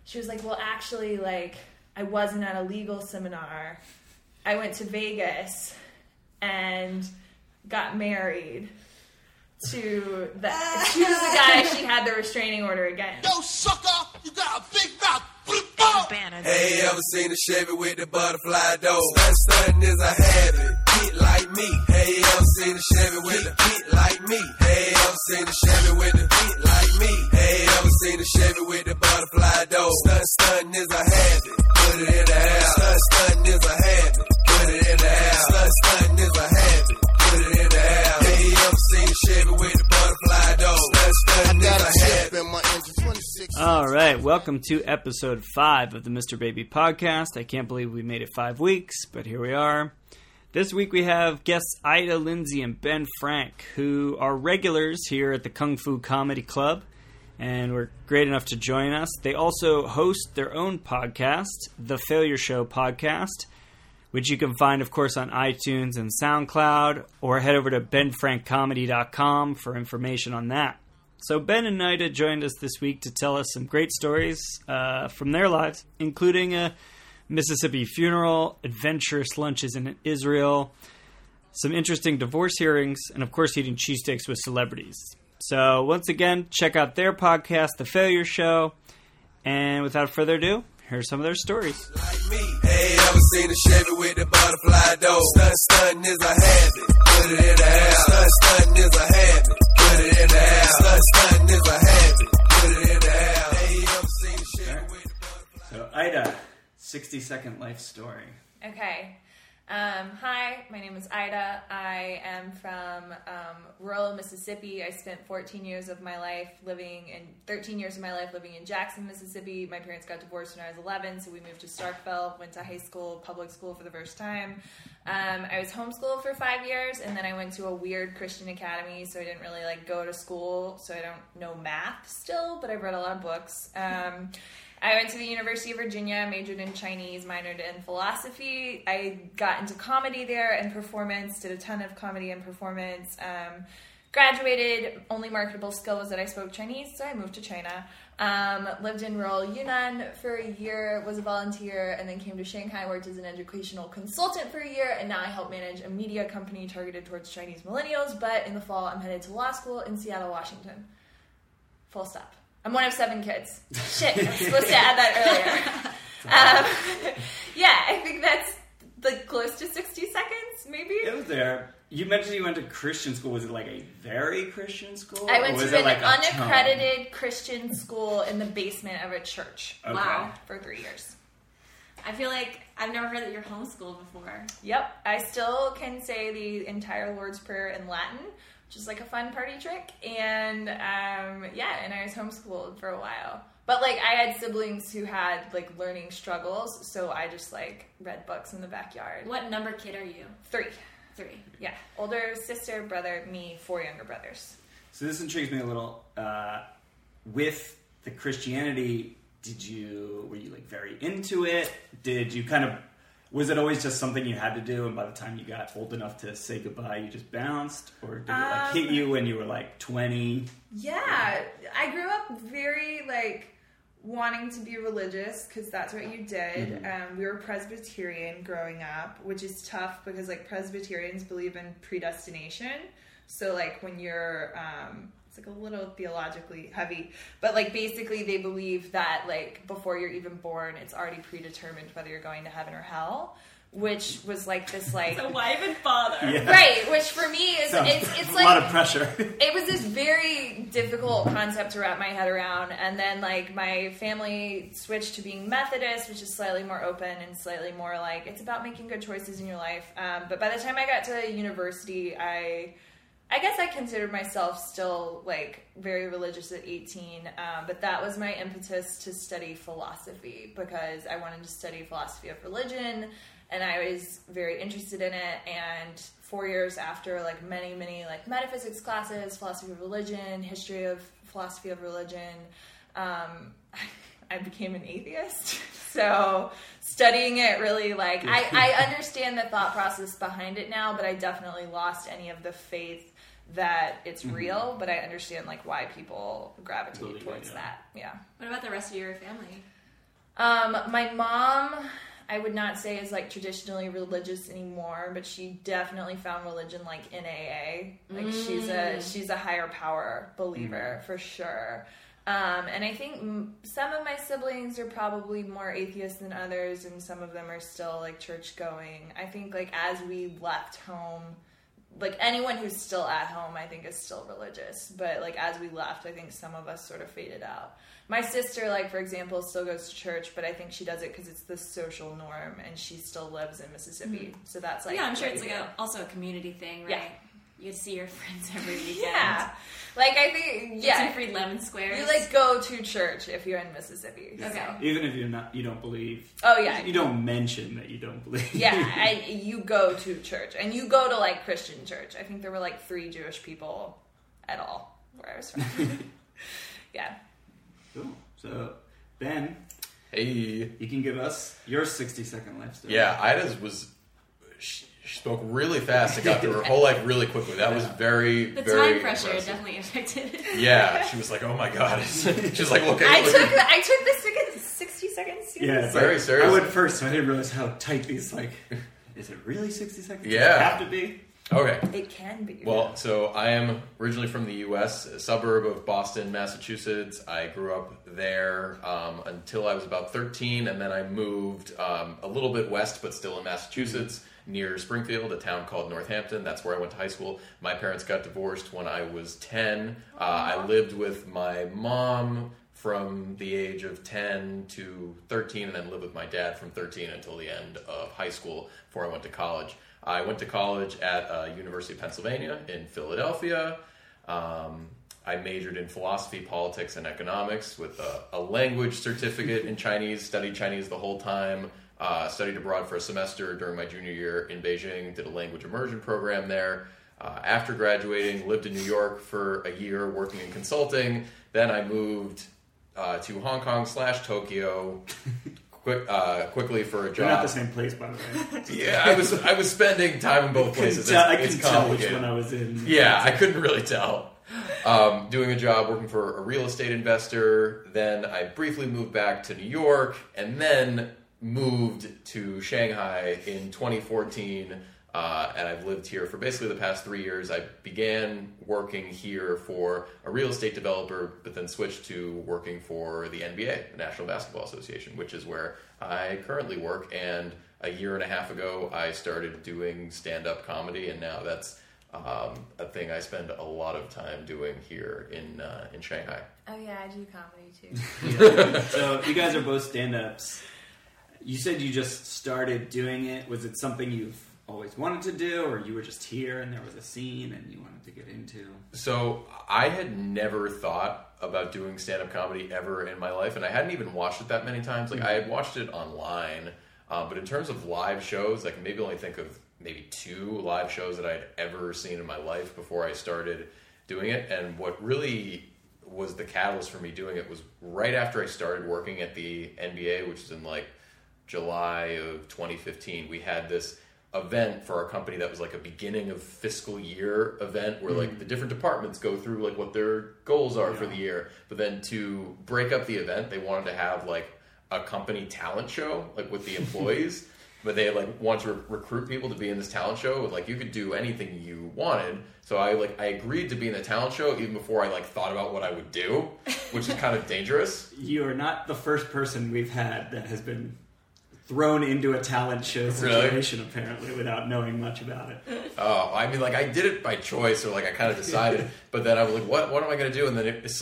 she was like, well, actually, like, I wasn't at a legal seminar. I went to Vegas and got married to the guy she had the restraining order against. Yo, sucker, you got a big mouth. Hey, ever seen a Chevy with the butterfly door? Stuntin' is a habit, get like me. Hey, ever seen a Chevy with a get like me? Hey, ever seen a Chevy with a get like me? Hey, ever seen a Chevy with the butterfly door? Stuntin' is a habit, put it in the house. Stuntin' is a habit, put it in the house. Stuntin' is a habit, put it in the house. Hey, ever seen a Chevy with the butterfly door? Stuntin' is a habit. All right, welcome to episode 5 of the Mr. Baby podcast. I can't believe we made it 5 weeks, but here we are. This week we have guests Ida, Lindsay, and Ben Frank, who are regulars here at the Kung Fu Comedy Club, and were great enough to join us. They also host their own podcast, The Failure Show Podcast, which you can find, of course, on iTunes and SoundCloud, or head over to benfrankcomedy.com for information on that. So Ben and Ida joined us this week to tell us some great stories from their lives, including a Mississippi funeral, adventurous lunches in Israel, some interesting divorce hearings, and of course eating cheesesteaks with celebrities. So once again, check out their podcast, The Failure Show, and without further ado, here's some of their stories. Like me. Hey, ever seen a Chevy with the butterfly door? Stuntin' is a habit, put it in the house. Stuntin' is a habit, put it in the house. Stuntin' is a habit, put it in the house. Hey, ever seen a Chevy with the butterfly door? So Ida, 60-second life story. Okay. Hi, my name is Ida. I am from rural Mississippi. I spent 13 years of my life living in Jackson, Mississippi. My parents got divorced when I was 11, so we moved to Starkville, went to high school, public school for the first time. I was homeschooled for 5 years, and then I went to a weird Christian academy, so I didn't really go to school, so I don't know math still, but I've read a lot of books. I went to the University of Virginia, majored in Chinese, minored in philosophy. I got into comedy there and performance, did a ton of comedy and performance. Graduated, only marketable skill was that I spoke Chinese, so I moved to China. Lived in rural Yunnan for a year, was a volunteer, and then came to Shanghai, worked as an educational consultant for a year, and now I help manage a media company targeted towards Chinese millennials, but in the fall I'm headed to law school in Seattle, Washington. Full stop. I'm one of 7 kids. Shit, I was supposed to add that earlier. I think that's close to 60 seconds, maybe. It was there. You mentioned you went to Christian school. Was it like a very Christian school? I went to an unaccredited Christian school in the basement of a church. Okay. Wow. For 3 years. I feel like I've never heard that you're homeschooled before. Yep. I still can say the entire Lord's Prayer in Latin, which is like a fun party trick. And and I was homeschooled for a while. But I had siblings who had learning struggles, so I just read books in the backyard. What number kid are you? 3. 3. Yeah. Older sister, brother, me, 4 younger brothers. So this intrigues me a little. With the Christianity, were you very into it? Did you was it always just something you had to do, and by the time you got old enough to say goodbye, you just bounced? Or did it hit you when you were 20? Yeah. I grew up very wanting to be religious because that's what you did. We were Presbyterian growing up, which is tough because Presbyterians believe in predestination. So when you're it's a little theologically heavy, but basically they believe that before you're even born, it's already predetermined whether you're going to heaven or hell, which was this So why even bother? Yeah. Right, which for me is it's a lot of pressure. It was this very difficult concept to wrap my head around, and then my family switched to being Methodist, which is slightly more open and slightly more it's about making good choices in your life. But by the time I got to university, I guess I considered myself still very religious at 18, but that was my impetus to study philosophy because I wanted to study philosophy of religion, and I was very interested in it. And 4 years after many metaphysics classes, philosophy of religion, history of philosophy of religion, I became an atheist. So studying it really I understand the thought process behind it now, but I definitely lost any of the faith that it's real, but I understand why people gravitate towards that. Yeah. What about the rest of your family? My mom, I would not say is like traditionally religious anymore, but she definitely found religion like in AA. Like she's a higher power believer for sure. And I think some of my siblings are probably more atheist than others, and some of them are still like church going. I think like as we left home, like anyone who's still at home, I think is still religious. But like as we left, I think some of us sort of faded out. My sister, like for example, still goes to church, but I think she does it because it's the social norm, and she still lives in Mississippi. So that's like I'm sure it's like also a community thing, right? Yeah. You see your friends every weekend. Yeah. Like, I think, Get some free lemon squares. You, like, go to church if you're in Mississippi. Okay. So. Even if you don't believe. Oh, yeah. You don't mention that you don't believe. Yeah, you go to church. And you go to, like, Christian church. I think there were, like, 3 Jewish people at all where I was from. Yeah. Cool. So, Ben. Hey. You can give us your 60-second life story. Yeah, Ida's was... She spoke really fast and got through her whole life really quickly. That was very, the very time pressure impressive. definitely affected it. Yeah, she was like, "Oh my god!" She's like, "Look, I took the 60 seconds. Yeah, it's very like, serious. I went first, so I didn't realize how tight these is it really 60 seconds? Yeah. Does it have to be? Okay. It can be. Well, so I am originally from the U.S., a suburb of Boston, Massachusetts. I grew up there until I was about 13, and then I moved a little bit west, but still in Massachusetts, near Springfield, a town called Northampton. That's where I went to high school. My parents got divorced when I was 10. I lived with my mom from the age of 10 to 13, and then lived with my dad from 13 until the end of high school before I went to college. I went to college at University of Pennsylvania in Philadelphia. I majored in philosophy, politics, and economics with a language certificate in Chinese, studied Chinese the whole time, studied abroad for a semester during my junior year in Beijing, did a language immersion program there. After graduating, lived in New York for a year working in consulting. Then I moved to Hong Kong/Tokyo quickly for a job. They're not the same place, by the way. Yeah, I was spending time in both places. I It's couldn't tell which complicated. one I was in. Yeah, I couldn't really tell. Doing a job working for a real estate investor. Then I briefly moved back to New York, and then moved to Shanghai in 2014. And I've lived here for basically the past 3 years. I began working here for a real estate developer, but then switched to working for the NBA, the National Basketball Association, which is where I currently work. And a year and a half ago, I started doing stand-up comedy, and now that's a thing I spend a lot of time doing here in Shanghai. Oh yeah, I do comedy too. So you guys are both stand-ups. You said you just started doing it. Was it something you've always wanted to do, or you were just here and there was a scene and you wanted to get into? So I had never thought about doing stand-up comedy ever in my life, and I hadn't even watched it that many times. Like I had watched it online, but in terms of live shows, I can maybe only think of maybe 2 live shows that I'd ever seen in my life before I started doing it. And what really was the catalyst for me doing it was right after I started working at the NBA, which is in like July of 2015. We had this event for our company that was like a beginning of fiscal year event where like the different departments go through like what their goals are for the year. But then to break up the event, they wanted to have like a company talent show like with the employees. But they like want to recruit people to be in this talent show. Like you could do anything you wanted. So I agreed to be in the talent show even before I like thought about what I would do, which is kind of dangerous. You are not the first person we've had that has been thrown into a talent show situation, apparently, without knowing much about it. Oh, I mean, like, I did it by choice, or, like, I kind of decided, but then I was like, what am I going to do? And then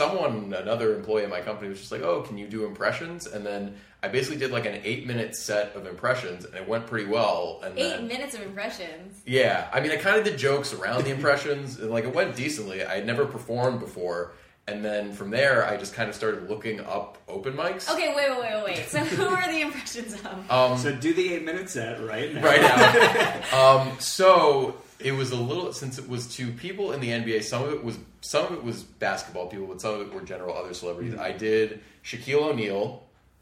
another employee in my company was just like, oh, can you do impressions? And then I basically did, like, an 8-minute set of impressions, and it went pretty well. And 8 minutes of impressions? Yeah. I mean, I kind of did jokes around the impressions, and, like, it went decently. I had never performed before. And then from there, I just kind of started looking up open mics. Okay, wait. So who are the impressions of? So do the 8-minute set right now. Right now. So it was a little, since it was to people in the NBA, some of it was basketball people, but some of it were general other celebrities. I did Shaquille O'Neal,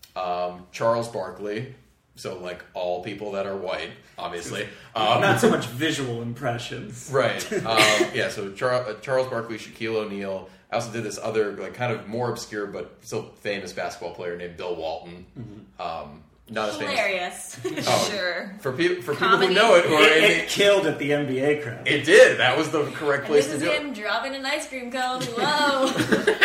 Charles Barkley, so like all people that are white, obviously. Not so much visual impressions. Right. So Charles Barkley, Shaquille O'Neal. I also did this other, like, kind of more obscure but still famous basketball player named Bill Walton. Not as famous. Hilarious. Oh, Sure. For people who Comedy. know it, or It killed at the NBA crowd. it did. That was the correct place This to is do him it. dropping an ice cream cone. Whoa.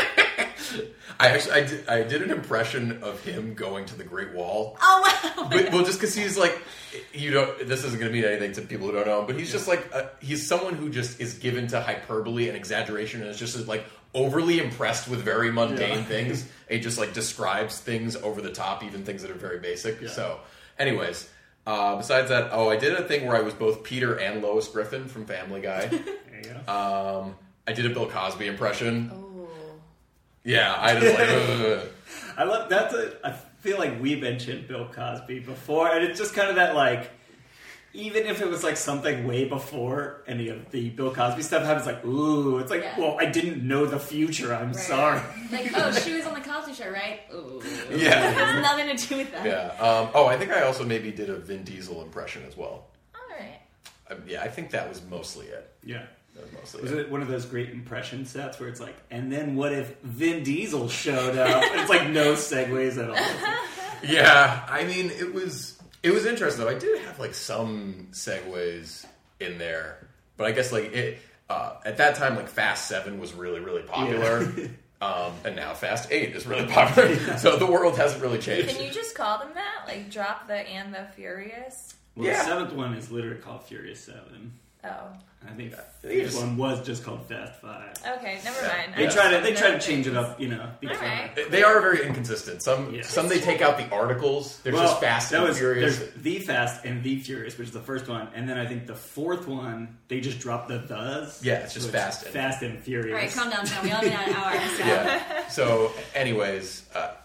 I did an impression of him going to the Great Wall. Oh, wow. But, well, just because he's like, this isn't going to mean anything to people who don't know him, but he's just like, he's someone who just is given to hyperbole and exaggeration and is just like overly impressed with very mundane things. He just like describes things over the top, even things that are very basic. Yeah. So, anyways, besides that, I did a thing where I was both Peter and Lois Griffin from Family Guy. There you go. I did a Bill Cosby impression. Oh. Yeah, I just like... I love I feel like we mentioned Bill Cosby before, and it's just kind of that, like, even if it was like something way before any of the Bill Cosby stuff happens, like, ooh, it's like, well, I didn't know the future, I'm sorry. Like, oh, she was on the Cosby Show, right? Ooh. Yeah. It has nothing to do with that. Yeah. I think I also maybe did a Vin Diesel impression as well. Alright. I think that was mostly it. Yeah. Mostly Was it one of those great impression sets where it's like, and then what if Vin Diesel showed up? And it's like no segues at all. Yeah, I mean, it was interesting though. I did have like some segues in there, but I guess like it at that time, like Fast 7 was really, really popular. Yeah. And now Fast 8 is really popular. So the world hasn't really changed. Can you just call them that? Like drop the and the Furious? Well, the 7th one is literally called Furious 7. Oh. I think this one was just called Fast 5. Okay, never mind. They try to change it up, you know. Right. They are very inconsistent. Some they take out the articles. There's just Fast and Furious. There's The Fast and The Furious, which is the first one, and then I think the 4th one they just dropped the thes. Yeah, it's just so Fast and Furious. Alright, calm down, John. We only got an hour. So. Yeah. So, anyways,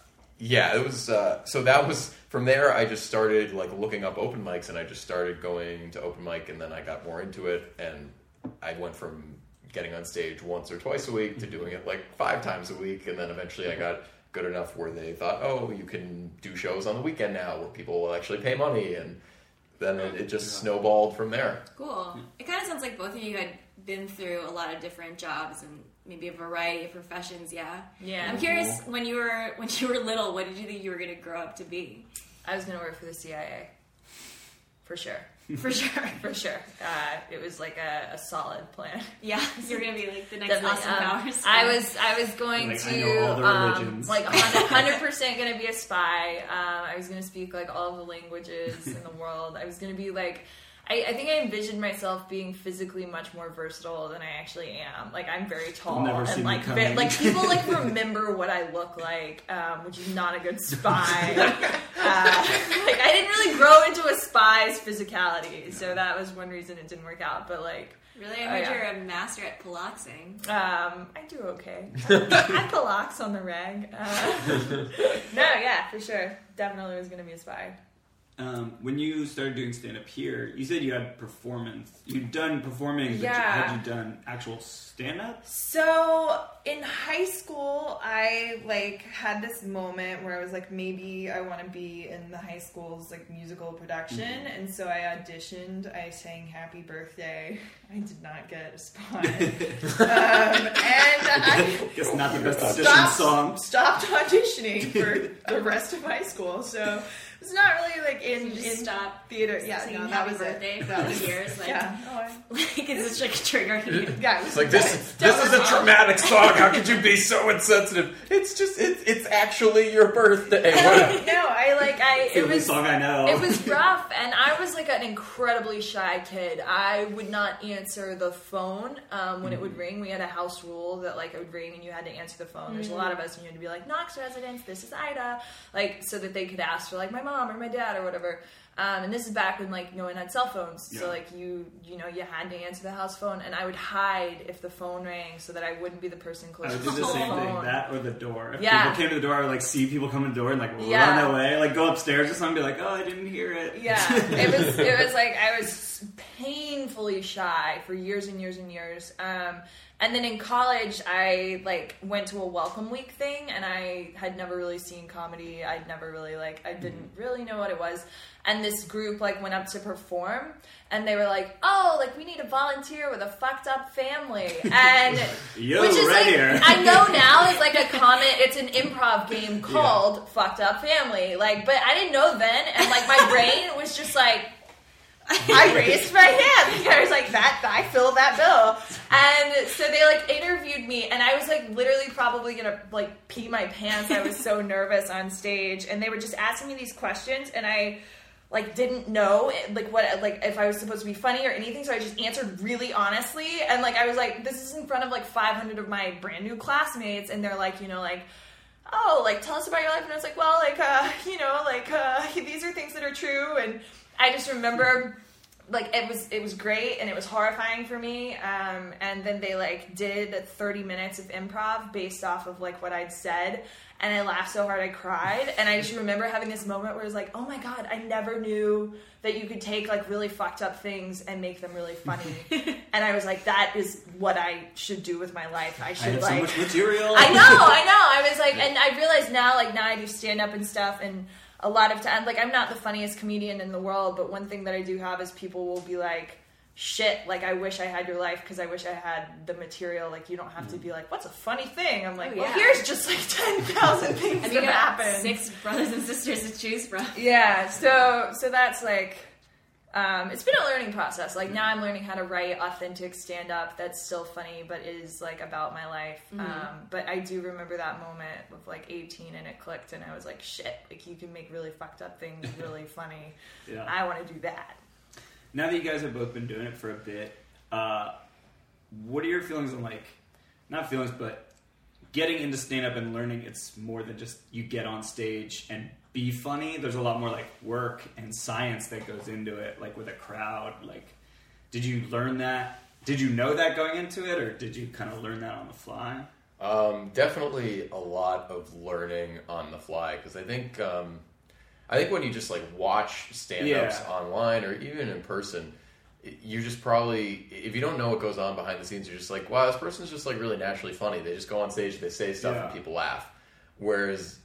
it was. So that was from there. I just started like looking up open mics, and I just started going to open mic, and then I got more into it, and I went from getting on stage once or twice a week to doing it like 5 times a week, and then eventually I got good enough where they thought, oh, you can do shows on the weekend now where people will actually pay money, and then it just snowballed from there. Cool. It kind of sounds like both of you had been through a lot of different jobs and maybe a variety of professions. Yeah. I'm curious, when you were little, what did you think you were going to grow up to be? I was going to work for the CIA. For sure. For sure. For sure. It was like a solid plan. Yeah, you're going to be like the next Austin Powers. I was going like, to, I know all the religions. like 100% going to be a spy. I was going to speak like all the languages in the world. I was going to be like, I think I envisioned myself being physically much more versatile than I actually am. Like I'm very tall and like people like remember what I look like, which is not a good spy. Like I didn't really grow into a spy's physicality, so that was one reason it didn't work out. But like, really, I heard you're a master at piloxing. I do okay. I pilox on the reg. No, yeah, for sure, definitely was going to be a spy. When you started doing stand-up here, you said you had performance. You'd done performing, but had you done actual stand-up? So, in high school, I, like, had this moment where I was like, maybe I want to be in the high school's, like, musical production. Mm-hmm. And so I auditioned. I sang Happy Birthday. I did not get a spot. And I guess not the best audition song. Stopped auditioning for the rest of high school. So... It's not really like in stop theater. Yeah, no, that was birthday it. That was years. Like, like it's like a trigger. Yeah, it's like this is a traumatic song. How could you be so insensitive? It's just it's actually your birthday. It was the song I know. It was rough, and I was like an incredibly shy kid. I would not answer the phone when it would ring. We had a house rule that like it would ring and you had to answer the phone. There's a lot of us, and you had to be like, Knox residents, this is Ida, like so that they could ask for like my mom or my dad or whatever. And this is back when like no one had cell phones, so like you had to answer the house phone, and I would hide if the phone rang so that I wouldn't be the person closest to the phone. I would do the same thing, that or the door. If people came to the door, I would like see people come to the door and like run away, like go upstairs or something, and be like, oh, I didn't hear it. Yeah, it was like I was painfully shy for years and years and years. And then in college, I like went to a welcome week thing, and I had never really seen comedy. I'd never really I didn't really know what it was. And this group like went up to perform, and they were like, "Oh, like we need a volunteer with a fucked up family." And Yo, which is right like here. I know now is like a comment. It's an improv game called Fucked Up Family. Like, but I didn't know then, and like my brain was just like. I raised my hand. I was like, I fill that bill. And so they like interviewed me, and I was like literally probably gonna like pee my pants. I was so nervous on stage, and they were just asking me these questions, and I like didn't know like what like if I was supposed to be funny or anything, so I just answered really honestly. And like I was like, this is in front of like 500 of my brand new classmates, and they're like, oh, like tell us about your life. And I was like, well, like these are things that are true. And I just remember, like, it was great, and it was horrifying for me. And then they, like, did 30 minutes of improv based off of, like, what I'd said. And I laughed so hard I cried. And I just remember having this moment where it was like, oh, my God, I never knew that you could take, like, really fucked up things and make them really funny. And I was like, that is what I should do with my life. I should, I have so much material. I know. I was like, and I realized now I do stand-up and stuff, and a lot of times, like, I'm not the funniest comedian in the world, but one thing that I do have is people will be like, shit, like, I wish I had your life because I wish I had the material. Like, you don't have to be like, what's a funny thing? I'm like, well, here's just like 10,000 things that happen. 6 brothers and sisters to choose from. Yeah, so that's like, it's been a learning process. Like, now I'm learning how to write authentic stand-up that's still funny, but is, like, about my life. But I do remember that moment of, like, 18, and it clicked, and I was like, shit, like, you can make really fucked up things really funny. Yeah. I want to do that. Now that you guys have both been doing it for a bit, what are your feelings on, like, not feelings, but getting into stand-up and learning it's more than just you get on stage and be funny? There's a lot more, like, work and science that goes into it, like, with a crowd. Like, did you learn that? Did you know that going into it, or did you kind of learn that on the fly? Definitely a lot of learning on the fly, because I think when you just, like, watch stand-ups online or even in person, you just probably, if you don't know what goes on behind the scenes, you're just like, wow, this person's just, like, really naturally funny. They just go on stage, they say stuff, and people laugh. Whereas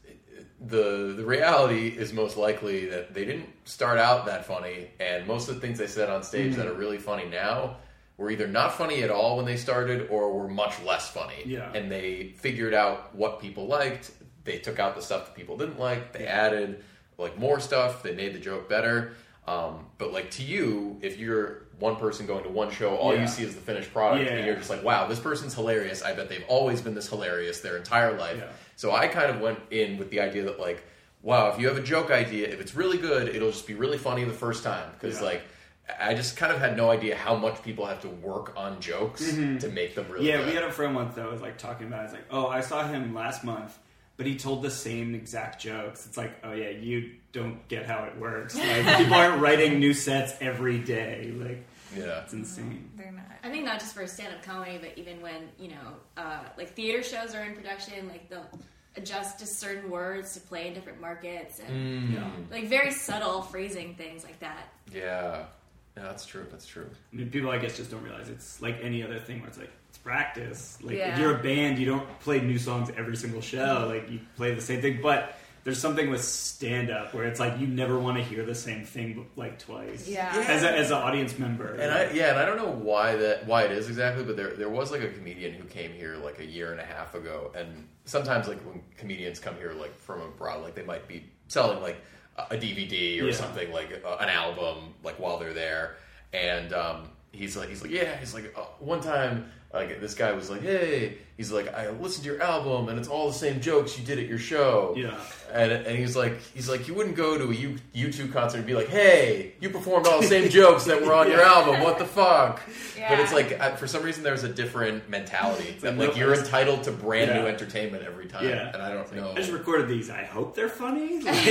the reality is most likely that they didn't start out that funny, and most of the things they said on stage that are really funny now were either not funny at all when they started or were much less funny. Yeah. And they figured out what people liked. They took out the stuff that people didn't like. They added, like, more stuff. They made the joke better. But, like, to you, if you're one person going to one show, all you see is the finished product, and you're just like, wow, this person's hilarious. I bet they've always been this hilarious their entire life. Yeah. So I kind of went in with the idea that, like, wow, if you have a joke idea, if it's really good, it'll just be really funny the first time. Because, like, I just kind of had no idea how much people have to work on jokes to make them really good. Yeah, we had a friend once that was, like, talking about it. It's like, oh, I saw him last month, but he told the same exact jokes. It's like, oh, yeah, you don't get how it works. Like, people aren't writing new sets every day. Like, it's insane. They're not. I think not just for stand-up comedy, but even when, like, theater shows are in production, like, they'll adjust to certain words to play in different markets, and like, very subtle phrasing, things like that. Yeah, that's true. That's true. I mean, people, I guess, just don't realize it's like any other thing where it's like, it's practice. Like, if you're a band, you don't play new songs every single show. Like, you play the same thing. But there's something with stand-up where it's like you never want to hear the same thing, like, twice. Yeah. As an audience member. And I don't know why it is exactly, but there was, like, a comedian who came here, like, a year and a half ago. And sometimes, like, when comedians come here, like, from abroad, like, they might be selling, like, a DVD or something, like an album, like, while they're there, and he's like one time, like, this guy was like, hey, he's like, I listened to your album and it's all the same jokes you did at your show. And he's like you wouldn't go to a U2 concert and be like, hey, you performed all the same jokes that were on your album, what the fuck? But it's like, for some reson there's a different mentality that, like, you're entitled to brand new entertainment every time. And I don't know, I just recorded these, I hope they're funny. Like,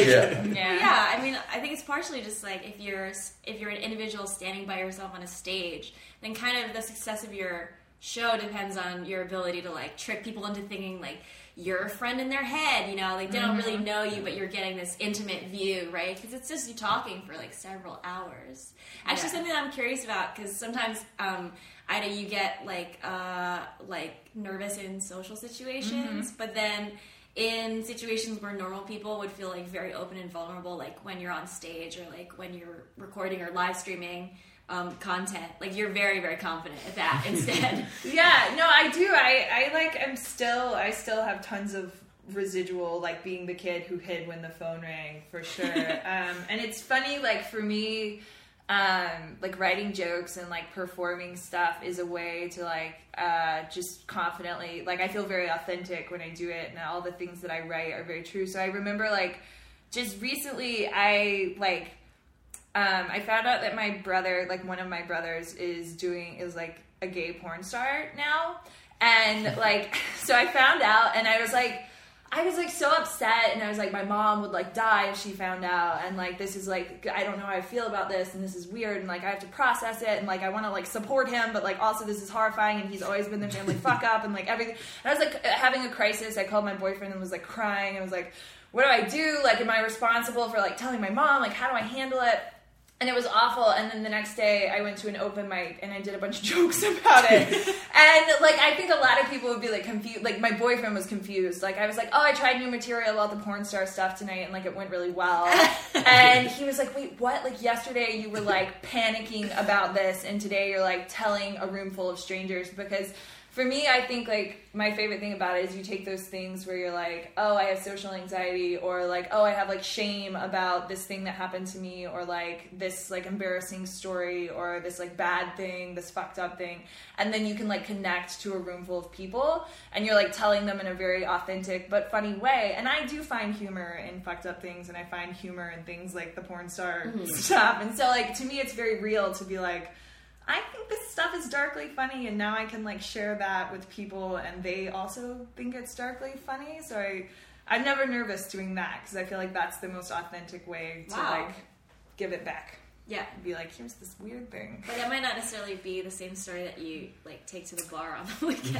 I mean, I think it's partially just like, if you're an individual standing by yourself on a stage, then kind of the success of your show depends on your ability to, like, trick people into thinking, like, you're a friend in their head, you know, like they don't really know you, but you're getting this intimate view, right? Because it's just you talking for like several hours. Actually, something that I'm curious about, because sometimes, Ida, you get like nervous in social situations, but then in situations where normal people would feel like very open and vulnerable, like when you're on stage or like when you're recording or live streaming content, like you're very, very confident at that instead. Yeah, no, I do. I still have tons of residual, like being the kid who hid when the phone rang, for sure. And it's funny, like for me, like writing jokes and like performing stuff is a way to like just confidently, like I feel very authentic when I do it, and all the things that I write are very true. So I remember like just recently I found out that my brother, like one of my brothers is like a gay porn star now. And like, so I found out and I was like so upset, and I was like, my mom would like die if she found out, and like this is like, I don't know how I feel about this, and this is weird, and like I have to process it, and like I want to like support him, but like also this is horrifying, and he's always been the family fuck up and like everything. And I was like having a crisis. I called my boyfriend and was like crying. I was like, what do I do? Like, am I responsible for like telling my mom? Like, how do I handle it? And it was awful. And then the next day I went to an open mic and I did a bunch of jokes about it. And like, I think a lot of people would be like confused. Like my boyfriend was confused. Like I was like, oh, I tried new material about the porn star stuff tonight, and like it went really well. And he was like, wait, what? Like yesterday you were like panicking about this, and today you're like telling a room full of strangers. Because for me, I think like my favorite thing about it is you take those things where you're like, oh, I have social anxiety, or like, oh, I have like shame about this thing that happened to me, or like this like embarrassing story, or this like bad thing, this fucked up thing. And then you can like connect to a room full of people, and you're like telling them in a very authentic but funny way. And I do find humor in fucked up things, and I find humor in things like the porn star stuff. And so like to me, it's very real to be like, I think this stuff is darkly funny, and now I can like share that with people, and they also think it's darkly funny. So I'm never nervous doing that, because I feel like that's the most authentic way to like give it back. Yeah. Be like, here's this weird thing. But that might not necessarily be the same story that you like take to the bar on the weekend.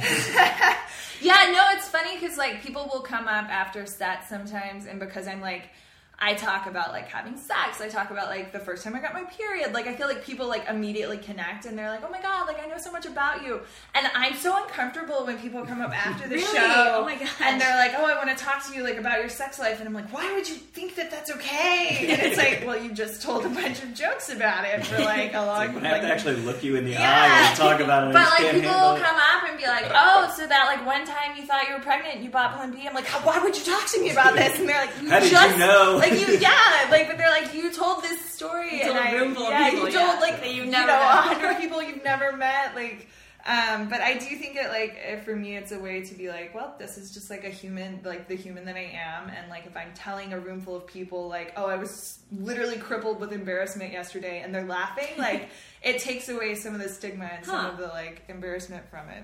Yeah, no, it's funny because like people will come up after sets sometimes, and because I'm like, I talk about like having sex, I talk about like the first time I got my period, like I feel like people like immediately connect, and they're like, oh my god, like I know so much about you. And I'm so uncomfortable when people come up after the Really? show, Oh my gosh. and they're like, oh, I want to talk to you like about your sex life, and I'm like, why would you think that that's okay? And it's like, well, you just told a bunch of jokes about it for like a long I have to actually look you in the Yeah. eye and talk about it. And But I just like can't people handle will it. come up and be like, oh, so that like one time you thought you were pregnant and you bought Plan B. I'm like, why would you talk to me about this? And they're like, How did you know? Like like, but they're like, you told this story, told and a room full of you people, told like that you've you never know met. 100 people you've never met, like. But I do think it like for me it's a way to be like, well, this is just like a human, like the human that I am, and like if I'm telling a room full of people like, oh, I was literally crippled with embarrassment yesterday, and they're laughing, like it takes away some of the stigma and some of the like embarrassment from it.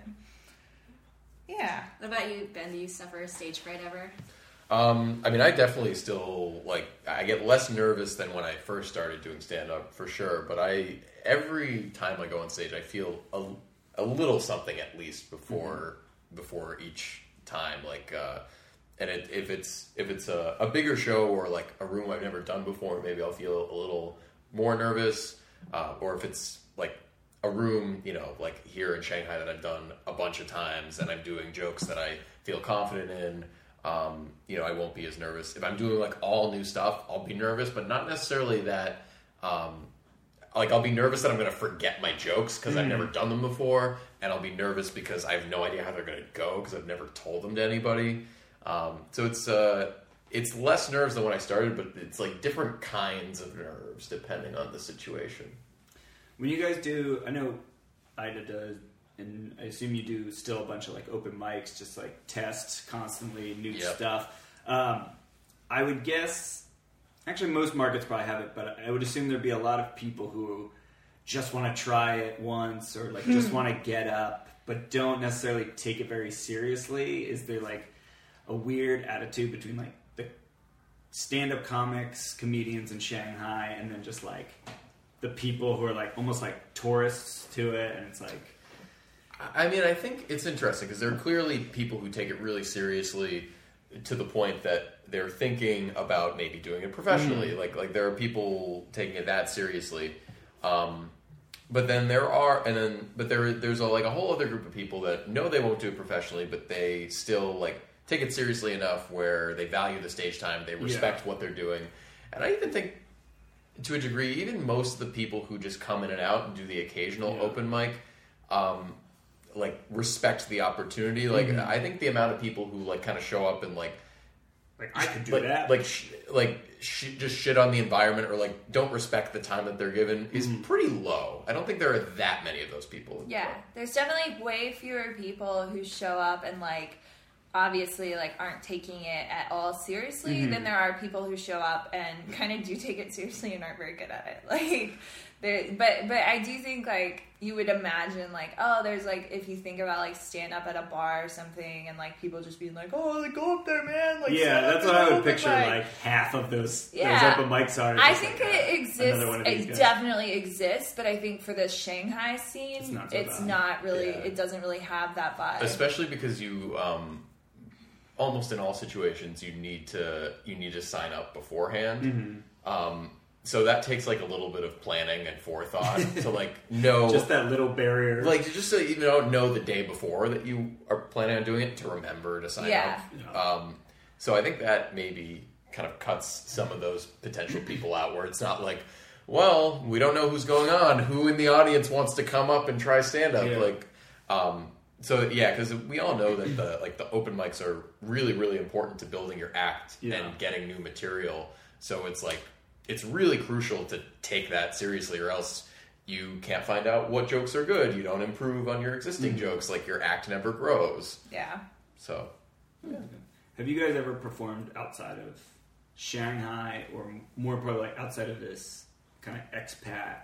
Yeah. What about you, Ben? Do you suffer stage fright ever? I mean, I definitely still, like, I get less nervous than when I first started doing stand-up, for sure, but every time I go on stage, I feel a little something, at least, before each time, like, and if it's a bigger show, or, like, a room I've never done before, maybe I'll feel a little more nervous, or if it's, like, a room, you know, like, here in Shanghai that I've done a bunch of times, and I'm doing jokes that I feel confident in, you know, I won't be as nervous. If I'm doing like all new stuff, I'll be nervous, but not necessarily that, like I'll be nervous that I'm going to forget my jokes because I've never done them before, and I'll be nervous because I have no idea how they're going to go because I've never told them to anybody. So it's less nerves than when I started, but it's like different kinds of nerves depending on the situation. When you guys do, I know Ida does, and I assume you do still a bunch of like open mics, just like test constantly new stuff. I would guess, actually most markets probably have it, but I would assume there'd be a lot of people who just want to try it once, or like just want to get up, but don't necessarily take it very seriously. Is there like a weird attitude between like the stand-up comics, comedians in Shanghai, and then just like the people who are like almost like tourists to it, and it's like, I mean, I think it's interesting because there are clearly people who take it really seriously to the point that they're thinking about maybe doing it professionally. Like there are people taking it that seriously. But then there's a whole other group of people that know they won't do it professionally, but they still like take it seriously enough where they value the stage time, they respect what they're doing. And I even think, to a degree, even most of the people who just come in and out and do the occasional open mic, like respect the opportunity. Like I think the amount of people who like kind of show up and like I could do that, just shit on the environment or like don't respect the time that they're given is pretty low. I don't think there are that many of those people. Yeah, there's definitely way fewer people who show up and like obviously like aren't taking it at all seriously than there are people who show up and kind of do take it seriously and aren't very good at it. Like but I do think like you would imagine like, oh, there's like, if you think about like stand up at a bar or something and like people just being like, oh, like, go up there, man. Like, that's what I would picture. Like half of those open mics are. I think it exists. It definitely exists, but I think for the Shanghai scene, it's not really. It doesn't really have that vibe. Especially because you, almost in all situations, you need to sign up beforehand. So that takes like a little bit of planning and forethought to like know just that little barrier, like just so you know the day before that you are planning on doing it to remember to sign up. So I think that maybe kind of cuts some of those potential people out where it's not like, well, we don't know who's going on, who in the audience wants to come up and try stand up, because we all know that the open mics are really, really important to building your act and getting new material. So it's like, it's really crucial to take that seriously or else you can't find out what jokes are good. You don't improve on your existing jokes. Like your act never grows. Yeah. So. Yeah. Have you guys ever performed outside of Shanghai or more probably like outside of this kind of expat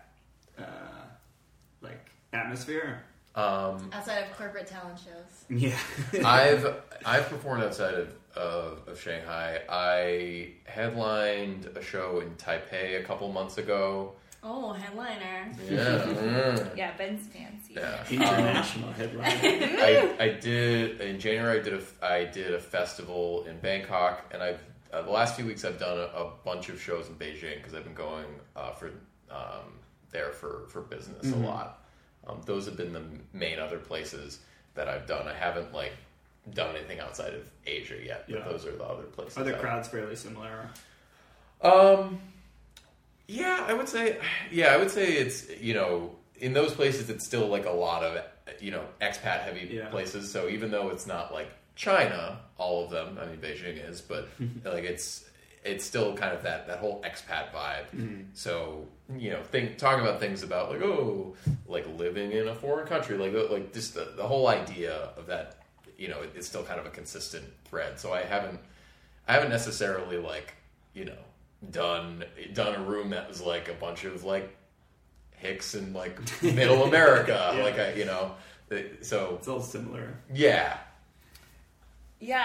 like atmosphere? Outside of corporate talent shows. Yeah. I've performed outside of Shanghai. I headlined a show in Taipei a couple months ago. Oh, headliner. Yeah. Yeah, Ben's fancy. Yeah. International headliner. I did in January. I did a festival in Bangkok, and I've the last few weeks I've done a bunch of shows in Beijing because I've been going there for business a lot. Those have been the main other places that I've done. I haven't like done anything outside of Asia yet, but those are the other places. Are the crowds fairly similar? Yeah, I would say it's, in those places it's still like a lot of, expat heavy places. So even though it's not like China, all of them, I mean Beijing is, but like it's still kind of that whole expat vibe. So, talking about things about like living in a foreign country, like just the whole idea of that, it's still kind of a consistent thread. So I haven't necessarily like, done a room that was like a bunch of like hicks in like middle America. So it's all similar. Yeah. Yeah,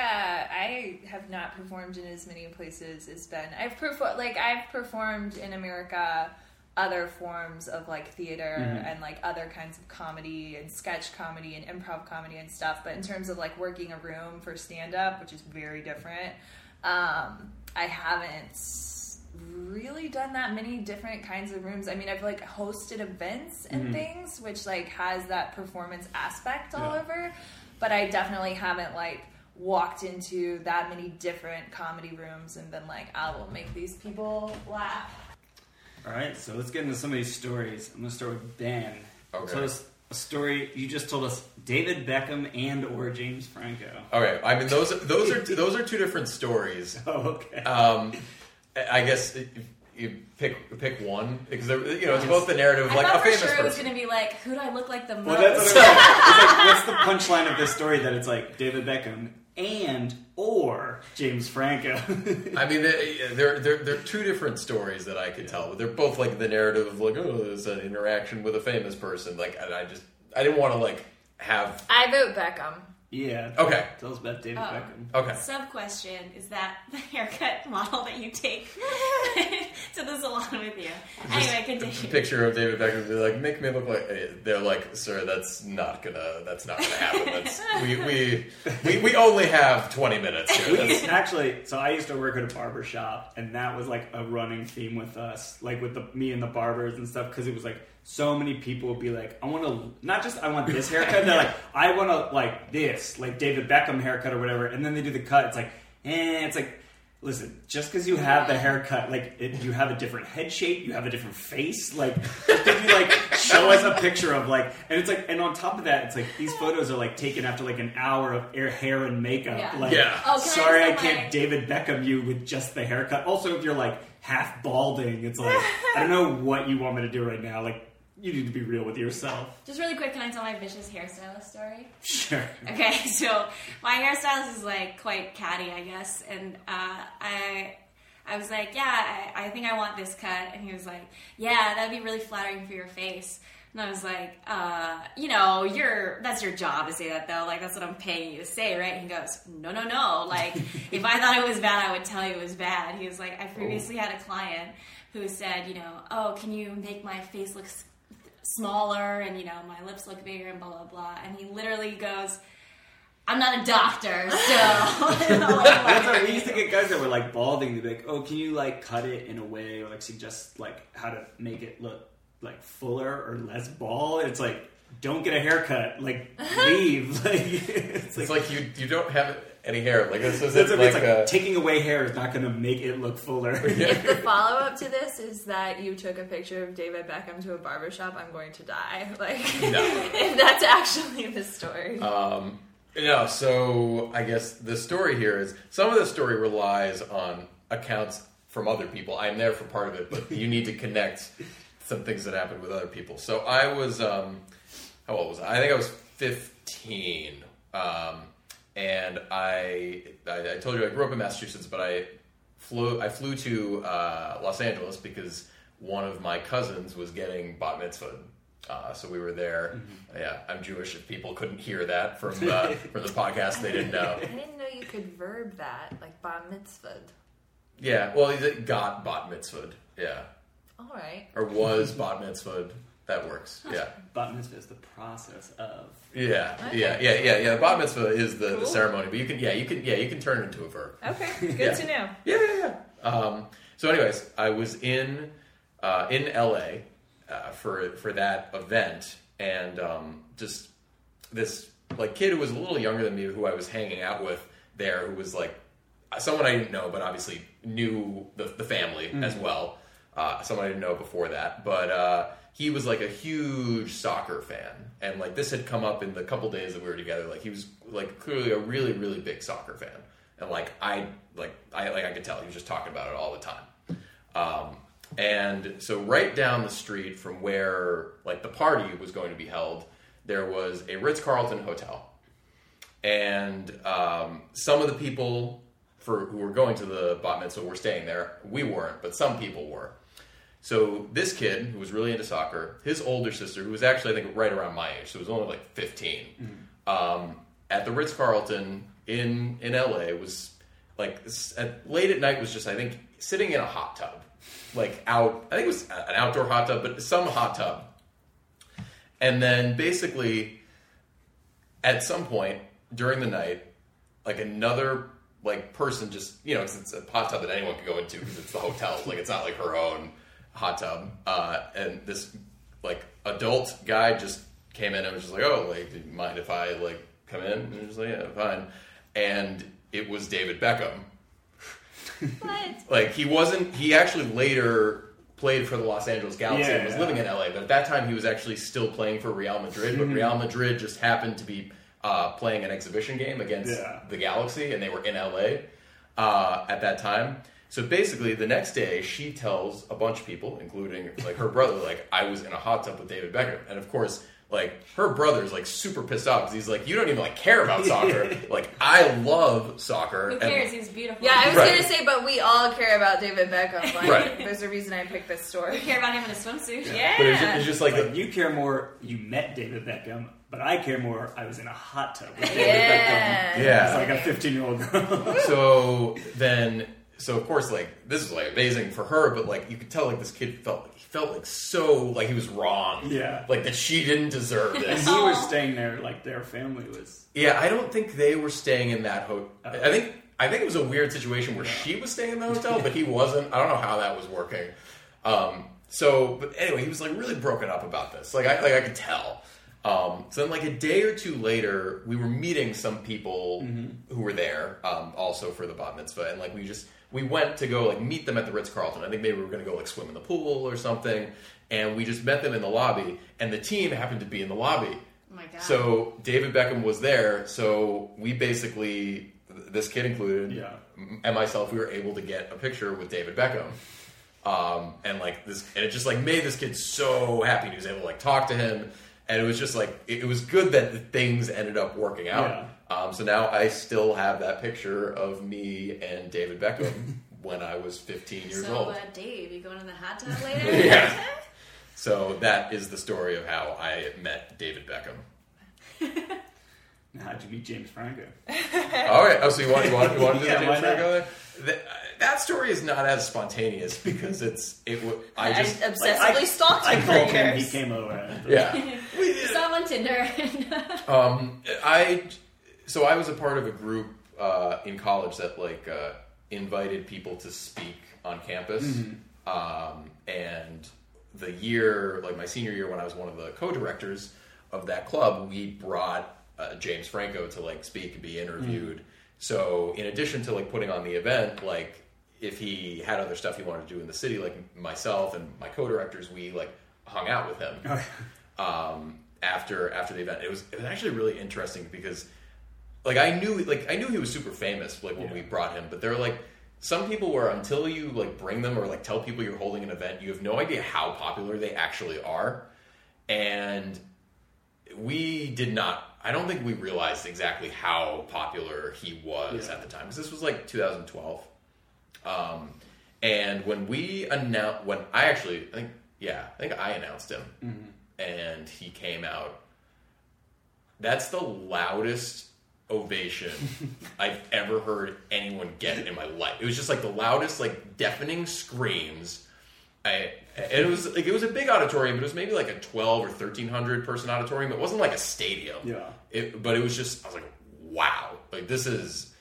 I have not performed in as many places as Ben. I've performed in America other forms of like theater and like other kinds of comedy and sketch comedy and improv comedy and stuff. But in terms of like working a room for stand up, which is very different, I haven't really done that many different kinds of rooms. I mean, I've like hosted events and things, which like has that performance aspect all over. But I definitely haven't like walked into that many different comedy rooms and been like, I will make these people laugh. All right, so let's get into some of these stories. I'm going to start with Ben. Okay. Tell us a story. You just told us David Beckham and or James Franco. Okay, I mean those are two different stories. Oh, okay. I guess you pick one because it's both the narrative of like I thought a famous for sure person. it was going to be like, who do I look like the most? Well, that's what it's like, what's the punchline of this story that it's like David Beckham and or James Franco? I mean, they're two different stories that I could tell. They're both like the narrative of like, oh, there's an interaction with a famous person. Like, I didn't want to like have. I vote Beckham. Yeah. Okay. Tell us about David Beckham. Okay. Sub question: is that the haircut model that you take to the salon with you. Anyway, continue. Picture of David Beckham, they're like, make me look like. They're like, sir, that's not gonna happen. We only have 20 minutes here. Actually, so I used to work at a barber shop, and that was like a running theme with us, like with me and the barbers and stuff, because it was like so many people would be like, I want this haircut. They're like, I want to like this, like David Beckham haircut or whatever, and then they do the cut. It's like. Listen, just because you have the haircut, you have a different head shape, you have a different face, just if you, show us a picture of, and it's like, and on top of that, it's like, these photos are, taken after, an hour of hair and makeup. Yeah. Sorry I can't David Beckham you with just the haircut. Also, if you're, half balding, it's like, I don't know what you want me to do right now, you need to be real with yourself. Just really quick, can I tell my vicious hairstylist story? Sure. Okay, so my hairstylist is quite catty, I guess, and I was like, yeah, I think I want this cut, and he was like, yeah, that'd be really flattering for your face. And I was like, that's your job to say that though, that's what I'm paying you to say, right? And he goes, no, if I thought it was bad, I would tell you it was bad. He was like, I previously had a client who said, can you make my face look smaller and my lips look bigger and blah blah blah, and he literally goes, I'm not a doctor, so that's what we used to get guys that were balding. They'd be like, oh, can you cut it in a way or suggest how to make it look fuller or less bald? It's don't get a haircut, leave. It's like you don't have any hair. Taking away hair is not going to make it look fuller. If the follow-up to this is that you took a picture of David Beckham to a barbershop, I'm going to die. No. If that's actually the story. So I guess the story here is, some of the story relies on accounts from other people. I'm there for part of it, but you need to connect some things that happened with other people. So I was, how old was I? I think I was 15. And I told you I grew up in Massachusetts, but I flew to Los Angeles because one of my cousins was getting bat mitzvahed. So we were there. Mm-hmm. Yeah, I'm Jewish. If people couldn't hear that from the podcast, they didn't know. I didn't know you could verb that, bat mitzvahed. Yeah, well, he got bat mitzvahed. Yeah. All right. Or was bat mitzvahed. That works. Yeah. Bat mitzvah is the process of. Yeah. Okay. Yeah. Bat mitzvah is the ceremony, but you can turn it into a verb. Okay. Good to know. Yeah. So, anyways, I was in LA for that event, and just this kid who was a little younger than me, who I was hanging out with there, who was someone I didn't know, but obviously knew the family as well. Someone I didn't know before that, but he was a huge soccer fan, and this had come up in the couple days that we were together. He was clearly a really, really big soccer fan, and I could tell he was just talking about it all the time. And so right down the street from where the party was going to be held, there was a Ritz-Carlton hotel, and some of the people who were going to the bat mitzvah were staying there. We weren't, but some people were. So this kid, who was really into soccer, his older sister, who was actually, I think, right around my age, so was only 15, at the Ritz-Carlton in LA, was late at night, was just, I think, sitting in a hot tub. I think it was an outdoor hot tub, but some hot tub. And then basically, at some point during the night, another person just, it's a hot tub that anyone could go into because it's the hotel. It's not her own hot tub. And this adult guy just came in and was just oh, do you mind if I come in? And he was yeah, fine. And it was David Beckham. What? He actually later played for the Los Angeles Galaxy and was living in LA, but at that time he was actually still playing for Real Madrid, but Real Madrid just happened to be playing an exhibition game against the Galaxy, and they were in LA at that time. So basically, the next day, she tells a bunch of people, including her brother, I was in a hot tub with David Beckham, and of course, her brother's super pissed off because he's you don't even care about soccer. I love soccer. Who cares? He's beautiful. Yeah, I was gonna say, but we all care about David Beckham. Right. There's a reason I picked this story. We care about him in a swimsuit. Yeah. But it's just you care more. You met David Beckham, but I care more. I was in a hot tub with David Beckham. Yeah. It's a 15-year-old girl. So then so of course, like, this is like amazing for her, but like you could tell like this kid felt like so like he was wrong. Yeah. Like that she didn't deserve And this. he was staying there, like their family was. Yeah, I don't think they were staying in that hotel. I think it was a weird situation where she was staying in the hotel, but he wasn't. I don't know how that was working. But anyway, he was like really broken up about this. Like I could tell. So then, like a day or two later, we were meeting some people who were there, also for the bat mitzvah, and like we went to go like meet them at the Ritz-Carlton. I think maybe we were going to go like swim in the pool or something, and we just met them in the lobby, and the team happened to be in the lobby. Oh my God. So David Beckham was there, so we basically, this kid included, and myself, we were able to get a picture with David Beckham. And it just like made this kid so happy. And he was able to like talk to him, and it was just like it was good that things ended up working out. So now I still have that picture of me and David Beckham when I was 15 years old. So, Dave, you going in the hot tub later? Yeah. So that is the story of how I met David Beckham. Now, how'd you meet James Franco? All right. Oh, so you want to do the Yeah, James why Franco there? That story is not as spontaneous because I just obsessively stalked I him for called him. years. He came over. yeah. Saw him on Tinder. So I was a part of a group in college that invited people to speak on campus, and the year, like my senior year, when I was one of the co-directors of that club, we brought James Franco to like speak and be interviewed. So in addition to like putting on the event, like if he had other stuff he wanted to do in the city, like myself and my co-directors, we like hung out with him after the event. It was actually really interesting because like I knew he was super famous like when we brought him, but there were like some people where until you like bring them or like tell people you're holding an event, you have no idea how popular they actually are. And I don't think we realized exactly how popular he was at the time, because this was like 2012. And when I think I announced him, and he came out, that's the loudest ovation I've ever heard anyone get in my life. It was just like the loudest, like deafening screams. It was a big auditorium, but it was maybe like a 12 or 1300 person auditorium. It wasn't like a stadium. Yeah. But it was just, I was like, wow, like this is.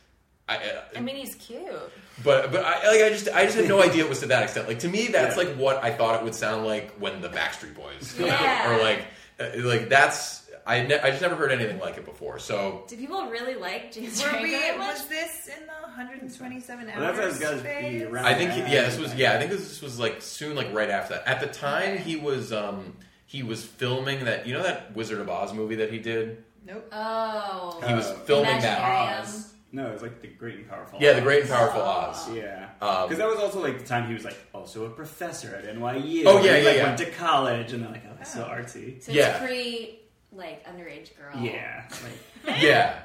I mean, he's cute. But I just had no idea it was to that extent. Like to me, that's like what I thought it would sound like when the Backstreet Boys, or like that's. I just never heard anything like it before. So, do people really like James Franco? Was this in the 127 hours? Well, that's got to be around. I think this was like soon, like right after that. At the time, he was filming that. You know that Wizard of Oz movie that he did? Nope. Oh, he was filming that. Oz. No, it was like the Great and Powerful. Yeah, the Great and Powerful Oz. Yeah, because that was also like the time he was like also a professor at NYU. Oh yeah, he went to college, and they're like, oh, so artsy. So it's pre. Like underage girl. Yeah. Yeah.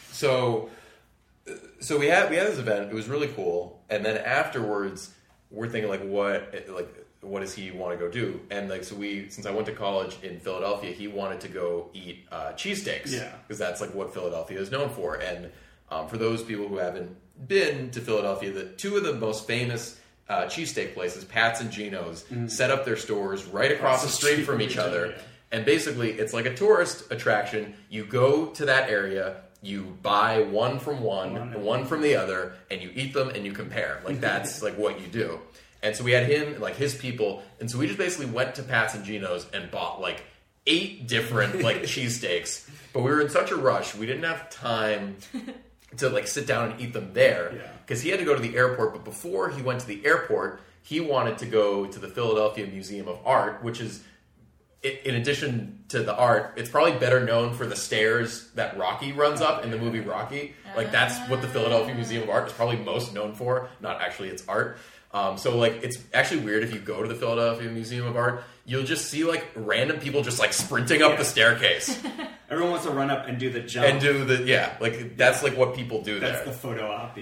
So we had this event. It was really cool. And then afterwards, we're thinking what does he want to go do? And like, so since I went to college in Philadelphia, he wanted to go eat cheesesteaks. Yeah. Because that's like what Philadelphia is known for. And for those people who haven't been to Philadelphia, two of the most famous cheesesteak places, Pat's and Geno's, set up their stores right across the street from each other. Yeah. And basically, it's like a tourist attraction. You go to that area, you buy one from one from the other, and you eat them and you compare. Like, that's like what you do. And so we had him and like his people. And so we just basically went to Pat's and Geno's and bought like 8 different like cheesesteaks. But we were in such a rush, we didn't have time to like sit down and eat them there. Because he had to go to the airport. But before he went to the airport, he wanted to go to the Philadelphia Museum of Art, which is, in addition to the art, it's probably better known for the stairs that Rocky runs up in the movie Rocky. Like, that's what the Philadelphia Museum of Art is probably most known for, not actually its art. So, like, it's actually weird if you go to the Philadelphia Museum of Art, you'll just see, like, random people just, like, sprinting up the staircase. Everyone wants to run up and do the jump. And do that's, like, what people do there. That's the photo op,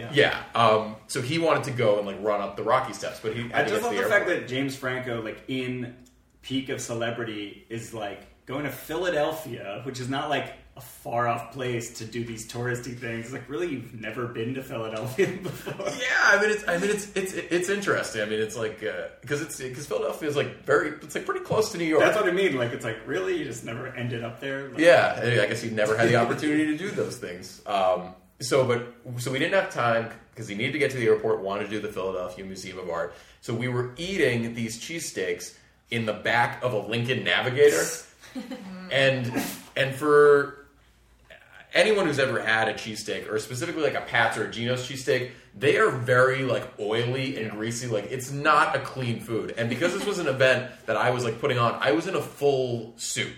So he wanted to go and, like, run up the Rocky steps, but I just love the fact that James Franco, like, in peak of celebrity is like going to Philadelphia, which is not like a far off place to do these touristy things. It's like, really, you've never been to Philadelphia before? Yeah, it's interesting. I mean, it's like because Philadelphia is like it's like pretty close to New York. That's what I mean. Like, it's like, really, you just never ended up there. Like, yeah, I guess he never had the opportunity to do those things. So we didn't have time because he needed to get to the airport. Wanted to do the Philadelphia Museum of Art. So we were eating these cheesesteaks in the back of a Lincoln Navigator, and for anyone who's ever had a cheesesteak, or specifically like a Pat's or a Geno's cheesesteak, they are very like oily and greasy. Like, it's not a clean food. And because this was an event that I was like putting on, I was in a full suit,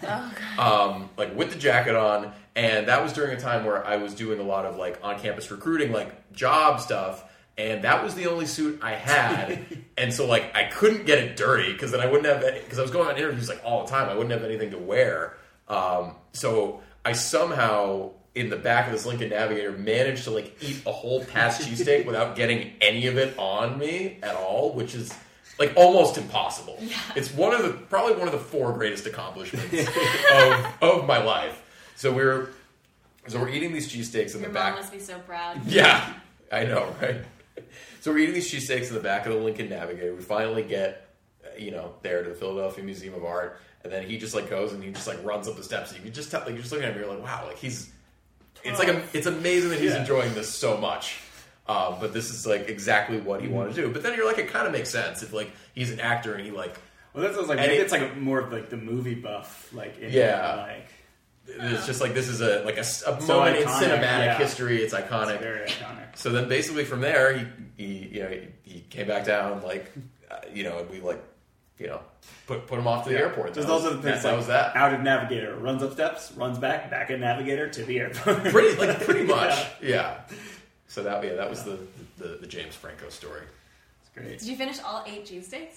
like with the jacket on. And that was during a time where I was doing a lot of like on-campus recruiting, like job stuff. And that was the only suit I had. And so like I couldn't get it dirty because then I wouldn't have because I was going on interviews like all the time. I wouldn't have anything to wear. So I somehow, in the back of this Lincoln Navigator, managed to like eat a whole Pat's cheesesteak without getting any of it on me at all, which is like almost impossible. Yeah. It's probably one of the 4 greatest accomplishments of my life. So we're eating these cheesesteaks in the back. Your mom must be so proud. Yeah, I know, right? So we're eating these cheesesteaks in the back of the Lincoln Navigator. We finally get, there to the Philadelphia Museum of Art. And then he just like goes and he just like runs up the steps. And you can just tell, like, you're just looking at him, you're like, wow, like it's amazing that he's enjoying this so much. But this is like exactly what he wanted to do. But then you're like, it kind of makes sense if like he's an actor and he like. Well, that sounds like maybe it's like more of like the movie buff, like like. It's just like this is a moment in cinematic history. It's iconic. It's very iconic. So then basically from there he came back down like and we like put him off to the airport. There's also the things that was that. Out of Navigator, runs up steps, runs back in Navigator to the airport. pretty much. Yeah. So that was the James Franco story. It's great. Did you finish all 8 cheesesteaks?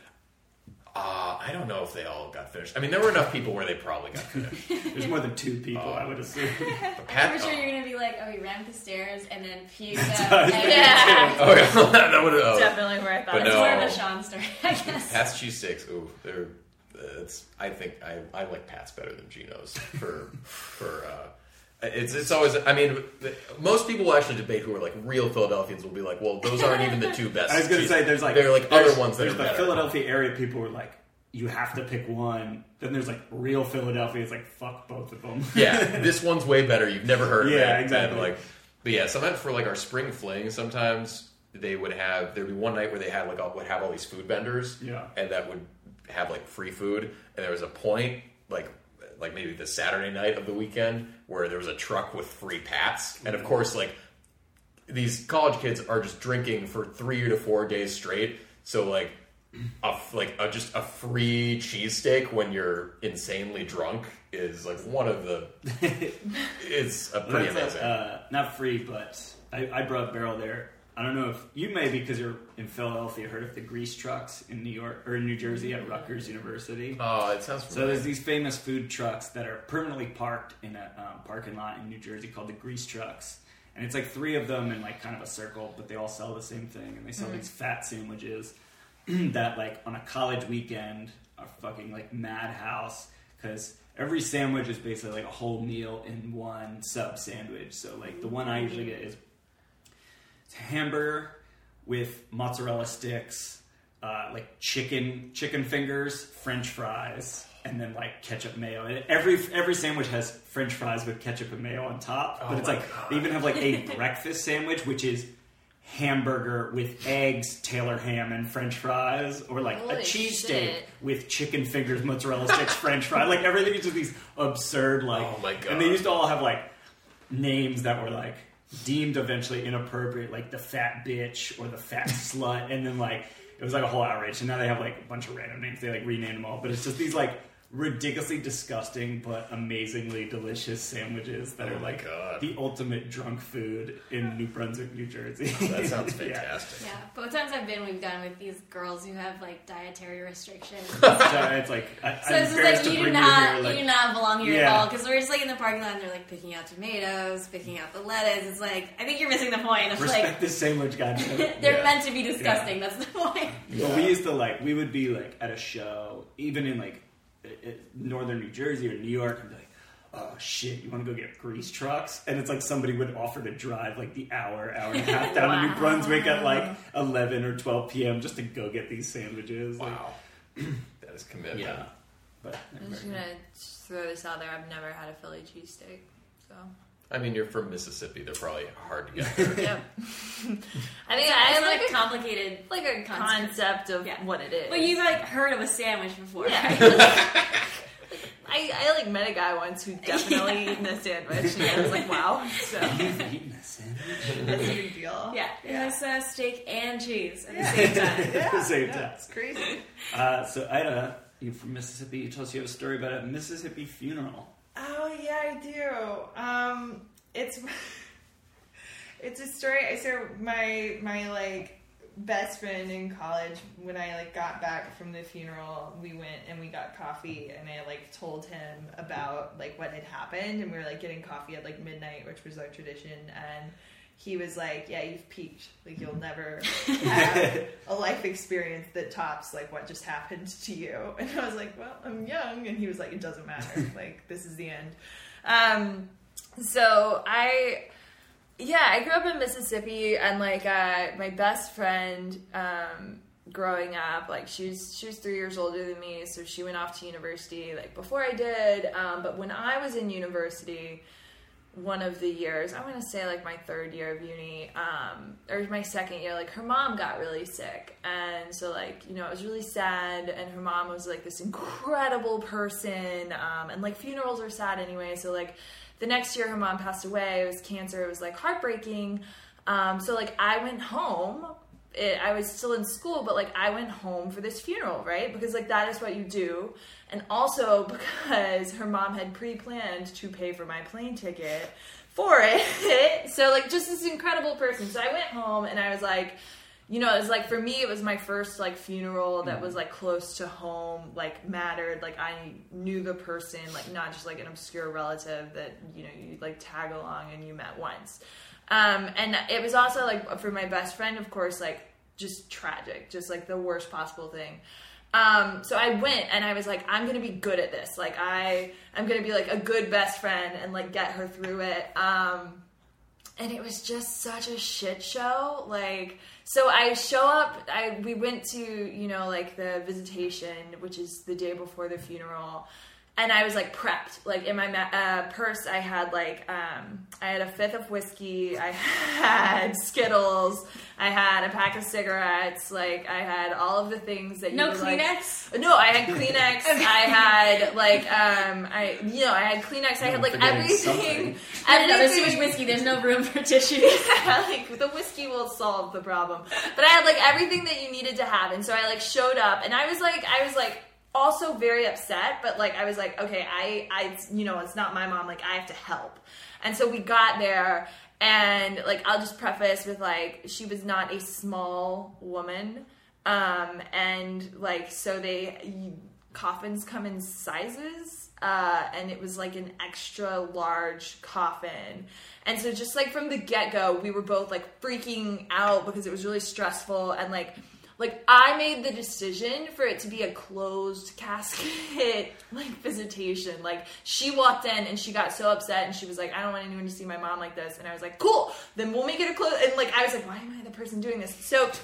I don't know if they all got finished. I mean, there were enough people where they probably got finished. There's more than 2 people, I would assume. I'm sure you're going to be like, he ran up the stairs and then puked. Yeah. Oh, yeah. That would have definitely where I thought it's more of a Sean story, I guess. Pat's cheesesteaks, I think I like Pat's better than Geno's it's always, I mean, most people will actually debate who are like real Philadelphians will be like, well, those aren't even the 2 best. I was going to say, there are like other ones that are better. There's the Philadelphia area people who are like, you have to pick one. Then there's like real Philadelphia. It's like, fuck both of them. Yeah, this one's way better. You've never heard of it. Yeah, exactly. And but yeah, sometimes for like our spring fling, sometimes there'd be one night where they had would have all these food vendors. Yeah. And that would have like free food. And there was a point like maybe the Saturday night of the weekend where there was a truck with free Pats. And of course, like these college kids are just drinking for 3 to 4 days straight. So like just a free cheesesteak when you're insanely drunk is like one of the. It's a pretty amazing. Not free, but I brought Barrel there. I don't know if you may, because you're in Philadelphia, heard of the grease trucks in New York or in New Jersey at Rutgers University. Oh, it sounds familiar. So there's these famous food trucks that are permanently parked in a parking lot in New Jersey called the grease trucks. And it's like 3 of them in like kind of a circle, but they all sell the same thing. And they sell these fat sandwiches that like on a college weekend are fucking like madhouse, because every sandwich is basically like a whole meal in one sub sandwich. So like the one I usually get is hamburger with mozzarella sticks, like chicken fingers, French fries, and then like ketchup mayo. And every sandwich has French fries with ketchup and mayo on top. But it's like they even have like a breakfast sandwich, which is hamburger with eggs, Taylor ham, and French fries, or like a cheesesteak with chicken fingers, mozzarella sticks, French fries. Like everything is just these absurd like. Oh my god! And they used to all have like names that were like deemed eventually inappropriate, like the fat bitch or the fat slut, and then like it was like a whole outrage. And now they have like a bunch of random names. They like rename them all, but it's just these like ridiculously disgusting but amazingly delicious sandwiches that are like the ultimate drunk food in New Brunswick, New Jersey. That sounds fantastic. Yeah, both times I've been, we've gone with these girls who have like dietary restrictions. So it's like it's like you do not belong here at all, because we're just like in the parking lot and they're like picking out tomatoes, picking out the lettuce. It's like, I think you're missing the point of respect like this sandwich, guys. they're meant to be disgusting. That's the point. Well, we used to we would be like at a show, even in like Northern New Jersey or New York, and be like, oh shit, you want to go get grease trucks? And it's like somebody would offer to drive like the hour and a half down to New Brunswick at like 11 or 12 p.m. just to go get these sandwiches. Wow. That is commitment. Yeah. But I'm just gonna throw this out there. I've never had a Philly cheesesteak, so. I mean, you're from Mississippi. They're probably hard to get there. Yep. I think It's I like like a complicated, like a concept of what it is. But you've like heard of a sandwich before. Yeah. Right? I like met a guy once who definitely eaten a sandwich, and I was like, wow. So you've eaten a sandwich? that's a big deal. Yeah, it has steak and cheese at the same time. At the same time. It's crazy. So Ida, you're from Mississippi. You told us you have a story about a Mississippi funeral. Oh yeah, I do. It's a story. So my like best friend in college, when I like got back from the funeral, we went and we got coffee, and I like told him about like what had happened, and we were like getting coffee at like midnight, which was our tradition, and he was like, yeah, you've peaked. Like, you'll never have a life experience that tops, like, what just happened to you. And I was like, well, I'm young. And he was like, it doesn't matter. Like, this is the end. So I grew up in Mississippi, and, like, my best friend, growing up, like, she was 3 years older than me, so she went off to university, like, before I did. But when I was in university, one of the years, I want to say like my third year of uni, or my second year, like her mom got really sick, and so like, you know, it was really sad, and her mom was like this incredible person, and like funerals are sad anyway, so like the next year her mom passed away. It was cancer. It was like heartbreaking. So like I went home. I was still in school, but like I went home for this funeral, right? Because like that is what you do. And also because her mom had pre-planned to pay for my plane ticket for it. So like just this incredible person. So I went home, and I was like, you know, it was like, for me, it was my first like funeral that was like close to home, like mattered. Like I knew the person, like not just like an obscure relative that, you know, you like tag along and you met once. And it was also like for my best friend, of course, like just tragic, just like the worst possible thing. So I went, and I was like, I'm going to be good at this. Like I'm going to be like a good best friend and like get her through it. And it was just such a shit show. Like, so I show up, we went to, you know, like the visitation, which is the day before the funeral. And I was like prepped, like in my purse, I had like, I had a fifth of whiskey, I had Skittles, I had a pack of cigarettes, like I had all of the things that you No would, Kleenex? Like, no, I had Kleenex, I had like, I had Kleenex, I had like everything. There's too much whiskey, there's no room for tissues. Like the whiskey will solve the problem. But I had like everything that you needed to have, and so I like showed up, and I was like, also very upset, but like I was like, okay, I you know, it's not my mom, like I have to help. And so we got there, and like I'll just preface with like, she was not a small woman, and like so coffins come in sizes, and it was like an extra large coffin. And so just like from the get-go, we were both like freaking out because it was really stressful, and like I made the decision for it to be a closed casket, like, visitation. Like, she walked in and she got so upset, and she was like, I don't want anyone to see my mom like this. And I was like, cool, then we'll make it a closed. And like, I was like, why am I the person doing this?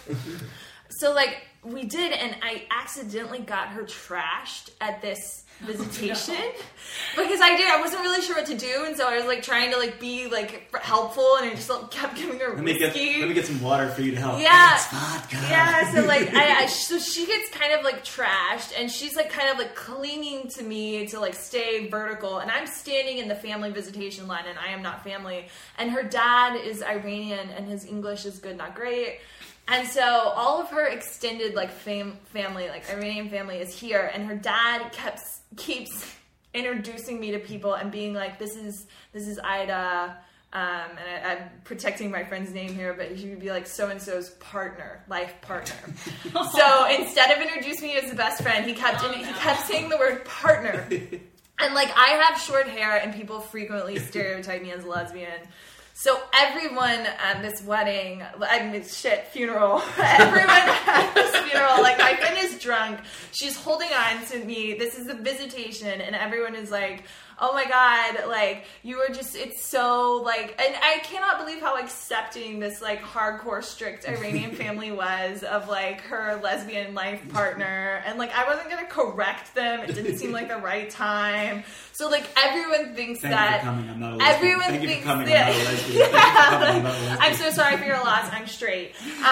So like, we did, and I accidentally got her trashed at this visitation. Because I wasn't really sure what to do, and so I was like trying to like be like helpful, and I just like, kept giving her whiskey. Let me get some water for you to help. Yeah, it's vodka. Yeah. So like, so she gets kind of like trashed, and she's like kind of like clinging to me to like stay vertical, and I'm standing in the family visitation line, and I am not family. And her dad is Iranian, and his English is good, not great. And so all of her extended like family, like Iranian family, is here, and her dad keeps introducing me to people and being like, this is Ida, and I'm protecting my friend's name here, but she would be like so-and-so's life partner. So instead of introducing me as the best friend, he kept saying the word partner. And like, I have short hair, and people frequently stereotype me as a lesbian. So everyone at this wedding, funeral, everyone at this funeral, like my friend is drunk, she's holding on to me, this is the visitation, and everyone is like, oh my God, like, you were just, it's so, like, and I cannot believe how accepting this, like, hardcore, strict Iranian family was of, like, her lesbian life partner, and, like, I wasn't gonna correct them, it didn't seem like the right time, so, like, everyone thinks Thank that, you for coming. I'm not a lesbian. everyone Thank you thinks for coming. that, I'm not a lesbian. Thank you for coming. I'm not a lesbian. I'm so sorry for your loss, I'm straight,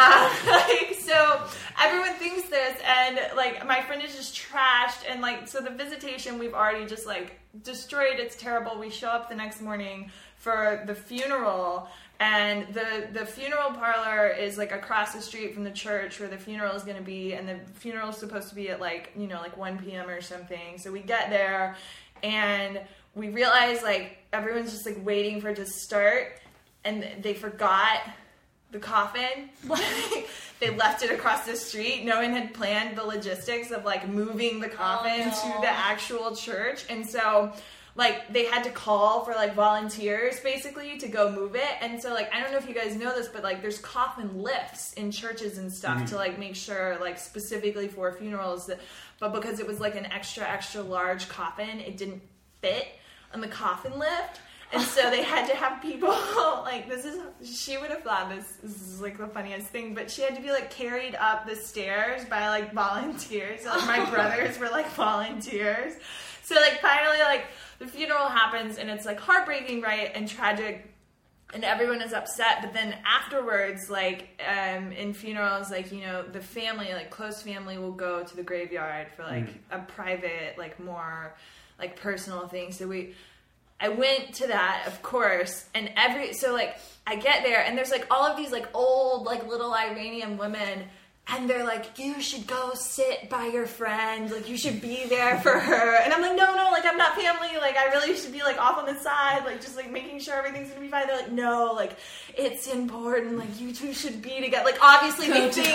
like, so, everyone thinks this, and, like, my friend is just trashed, and, like, so the visitation, we've already just, like, destroyed, it's terrible. We show up the next morning for the funeral, and the funeral parlor is, like, across the street from the church where the funeral is going to be, and the funeral is supposed to be at, like, you know, like 1 p.m. or something. So we get there, and we realize, like, everyone's just, like, waiting for it to start, and they forgot the coffin. They left it across the street. No one had planned the logistics of, like, moving the coffin to the actual church. And so, like, they had to call for, like, volunteers, basically, to go move it. And so, like, I don't know if you guys know this, but, like, there's coffin lifts in churches and stuff to, like, make sure, like, specifically for funerals. But because it was, like, an extra, extra large coffin, it didn't fit on the coffin lift. And so they had to have people, like, she would have thought this is, like, the funniest thing, but she had to be, like, carried up the stairs by, like, volunteers. So, like, my brothers were, like, volunteers. So, like, finally, like, the funeral happens, and it's, like, heartbreaking, right, and tragic, and everyone is upset, but then afterwards, like, in funerals, like, you know, the family, like, close family will go to the graveyard for, like, a private, like, more, like, personal thing. So I went to that, of course, and so, like, I get there, and there's, like, all of these, like, old, like, little Iranian women, and they're like, you should go sit by your friend, like, you should be there for her, and I'm like, no, like, I'm not family, like, I really should be, like, off on the side, like, just, like, making sure everything's gonna be fine. They're like, no, like, it's important, like, you two should be together, like, obviously they think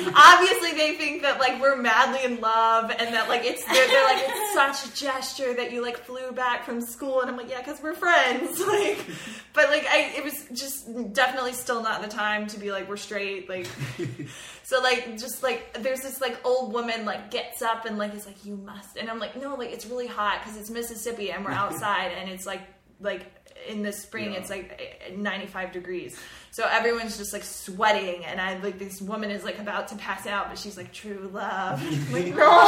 that, like, we're madly in love, and that, like, they're like, it's such a gesture that you, like, flew back from school, and I'm like, yeah, because we're friends, like, but, like, it was just definitely still not the time to be like, we're straight, like, so, like, just, like, there's this, like, old woman, like, gets up and, like, is like, you must, and I'm like, no, like, it's really hot, because it's Mississippi, and we're outside, and it's, like, in the spring, it's, like, 95 degrees, so everyone's just, like, sweating, and this woman is, like, about to pass out, but she's like, true love, like,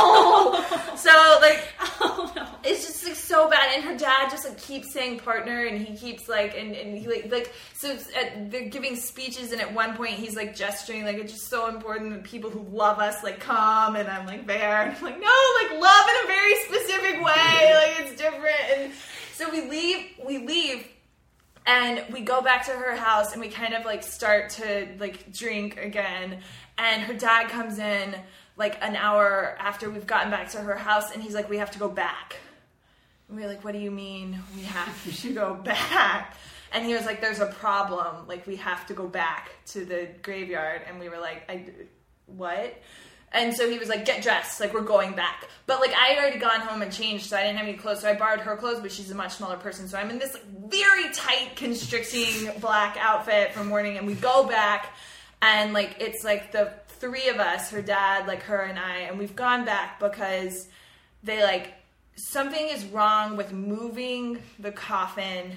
no, so, like, oh, no. It's just, like, so bad, and her dad just, like, keeps saying partner, and he keeps, like, and he, like, so they're giving speeches, and at one point, he's, like, gesturing, like, it's just so important that people who love us, like, come, and I'm, like, there, and I'm like, no, like, love in a very specific way, like, it's different, and so we leave, and we go back to her house, and we kind of, like, start to, like, drink again, and her dad comes in, like, an hour after we've gotten back to her house, and he's like, we have to go back. And we were like, what do you mean we have to go back? And he was like, there's a problem, like, we have to go back to the graveyard, and we were like, what? And so he was like, get dressed, like, we're going back. But, like, I had already gone home and changed, so I didn't have any clothes, so I borrowed her clothes, but she's a much smaller person, so I'm in this, like, very tight, constricting black outfit from morning, and we go back, and, like, it's, like, the three of us, her dad, like, her and I, and we've gone back because they, like, something is wrong with moving the coffin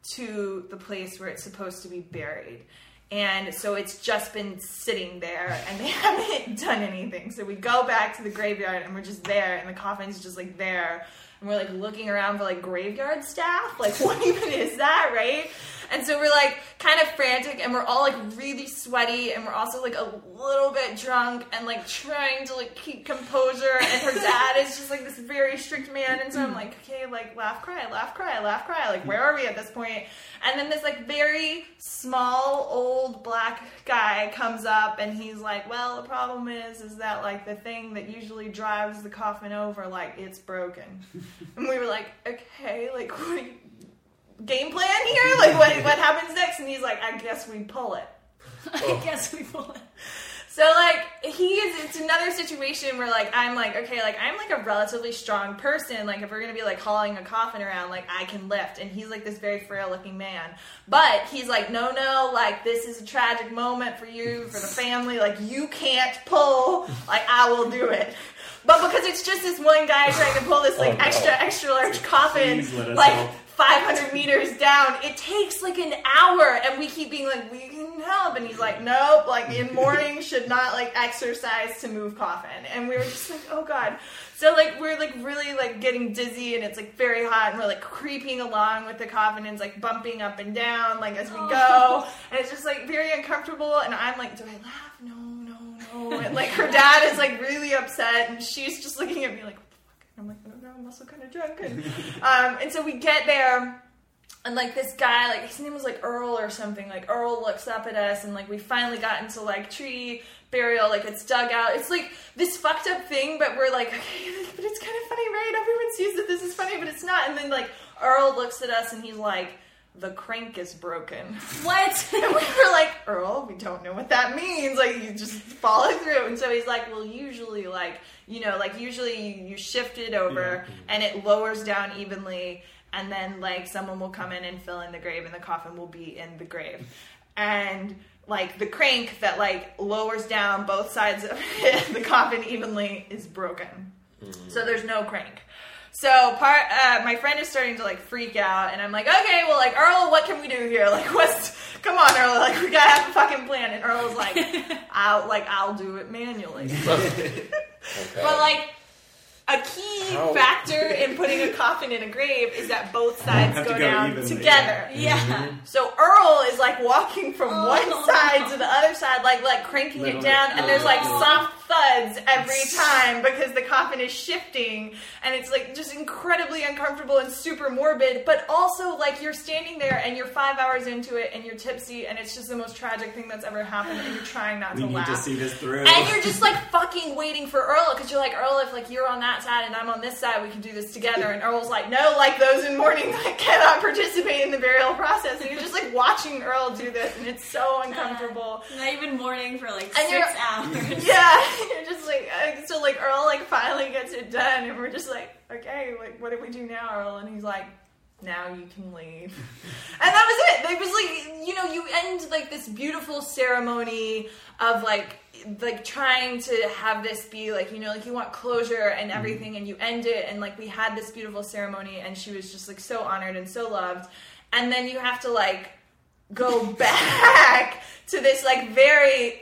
to the place where it's supposed to be buried. And so it's just been sitting there, and they haven't done anything. So we go back to the graveyard, and we're just there, and the coffin's just, like, there. And we're, like, looking around for, like, graveyard staff. Like, what even is that, right? And so we're, like, kind of frantic, and we're all, like, really sweaty, and we're also, like, a little bit drunk, and, like, trying to, like, keep composure. And her dad is just, like, this very strict man. And so I'm like, okay, like, laugh, cry, laugh, cry, laugh, cry. Like, where are we at this point? And then this, like, very small, old black guy comes up, and he's like, well, the problem is that, like, the thing that usually drives the coffin over, like, it's broken. And we were like, okay, like, what are you, game plan here? Like, what happens next? And he's like, I guess we pull it. I guess we pull it. So, like, it's another situation where, like, I'm like, okay, like, I'm, like, a relatively strong person. Like, if we're going to be, like, hauling a coffin around, like, I can lift. And he's, like, this very frail-looking man. But he's like, no, like, this is a tragic moment for you, for the family. Like, you can't pull. Like, I will do it. But because it's just this one guy trying to pull this like extra large coffin, Please let us like help. 500 meters down, it takes like an hour, and we keep being like, we can help, and he's like, nope, like in morning should not like exercise to move coffin, and we were just like, oh god. So like we're like really like getting dizzy, and it's like very hot, and we're like creeping along with the coffin, and it's like bumping up and down like as we go, and it's just like very uncomfortable, and I'm like, do I laugh? No. And like her dad is like really upset, and she's just looking at me like, I'm like, no, I'm also kind of drunk. And so we get there, and like this guy, like his name was like Earl or something, like Earl looks up at us, and like we finally got into like tree burial, like it's dug out. It's like this fucked up thing, but we're like, okay, like, but it's kind of funny, right? Everyone sees that this is funny, but it's not. And then like Earl looks at us, and he's like, the crank is broken. What? And we were like, Earl, we don't know what that means. Like, you just follow through. And so he's like, well, usually, like, you know, like, usually you shift it over and it lowers down evenly. And then, like, someone will come in and fill in the grave, and the coffin will be in the grave. And, like, the crank that, like, lowers down both sides of the coffin evenly is broken. So there's no crank. So my friend is starting to like freak out, and I'm like, okay, well, like, Earl, what can we do here? Like, come on, Earl, like, we gotta have a fucking plan. And Earl's like, I'll do it manually. Okay. But like, a key factor in putting a coffin in a grave is that both sides go down evenly, together. Yeah. So Earl is like walking from one side to the other side, like cranking it down, and there's like soft thuds every time because the coffin is shifting, and it's like just incredibly uncomfortable and super morbid, but also like you're standing there and you're 5 hours into it and you're tipsy, and it's just the most tragic thing that's ever happened, and you're trying not to laugh. We need to see this through. And you're just like fucking waiting for Earl, because you're like, Earl, if like you're on that side and I'm on this side, we can do this together. And Earl's like, no, like those in mourning like cannot participate in the burial process. And you're just like watching Earl do this, and it's so uncomfortable. Not even mourning for like And 6 hours. Yeah, you're just like, so like Earl like finally gets it done, and we're just like, okay, like what do we do now, Earl? And he's like, now you can leave. And that was it. It was like, you know, you end like this beautiful ceremony of like trying to have this be like, you know, like you want closure and everything, and you end it, and like we had this beautiful ceremony, and she was just like so honored and so loved, and then you have to like go back to this like very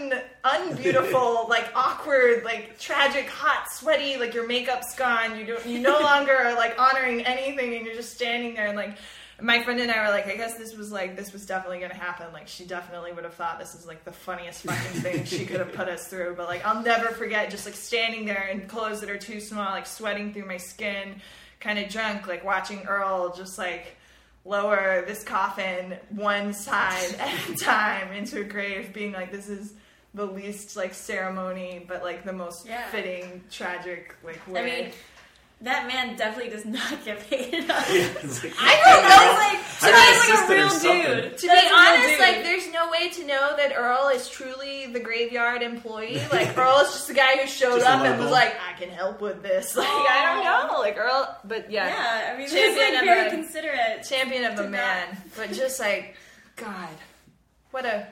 unbeautiful, like awkward, like tragic, hot, sweaty, like your makeup's gone, you no longer are like honoring anything, and you're just standing there, and like my friend and I were like, I guess this was definitely gonna happen. Like, she definitely would have thought this is like the funniest fucking thing she could have put us through. But like, I'll never forget just like standing there in clothes that are too small, like sweating through my skin, kind of drunk, like watching Earl just like lower this coffin one side at a time into a grave, being like, this is the least like ceremony, but like the most fitting, tragic like way. I mean, that man definitely does not get paid enough. Like, I don't know, like, He's like a real dude. to be honest, like, there's no way to know that Earl is truly the graveyard employee. Like, Earl is just the guy who showed up and was like, I can help with this. Like, I don't know, like, Earl, but yeah. Yeah, I mean, he's Champion like of very a- considerate. Champion of a man, but just like, God, what a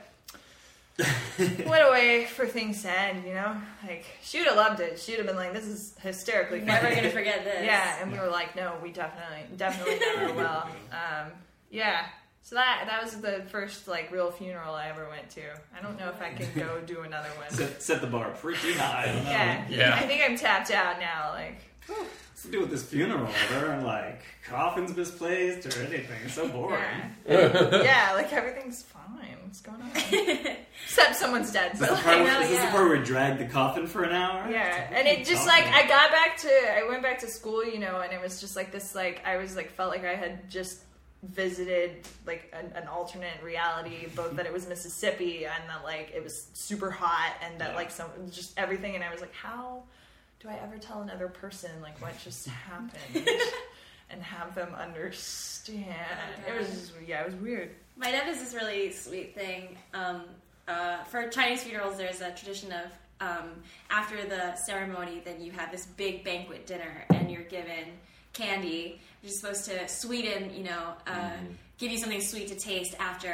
way for things to end, you know? Like, she would have loved it. She would have been like, this is hysterically funny. Never gonna forget this. Yeah, and we were like, no, we definitely never will. Yeah. So that was the first like real funeral I ever went to. I don't know if I can go do another one. set the bar pretty high. Yeah. I think I'm tapped out now. Like, What's to do with this funeral? There aren't like coffins misplaced or anything. It's so boring. yeah, like everything's fine. What's going on? Except someone's dead. Is But this, the like, part, is this the part where we dragged the coffin for an hour? yeah, and it just like I went back to school, you know, and it was just like this, like I was like felt like I had just visited like an alternate reality, both that it was Mississippi and that like it was super hot and that like some just everything, and I was like, how do I ever tell another person like what just happened and have them understand? It was just, it was weird. My dad does this really sweet thing. For Chinese funerals, there's a tradition of after the ceremony, then you have this big banquet dinner, and you're given candy. You're supposed to sweeten, you know, give you something sweet to taste after.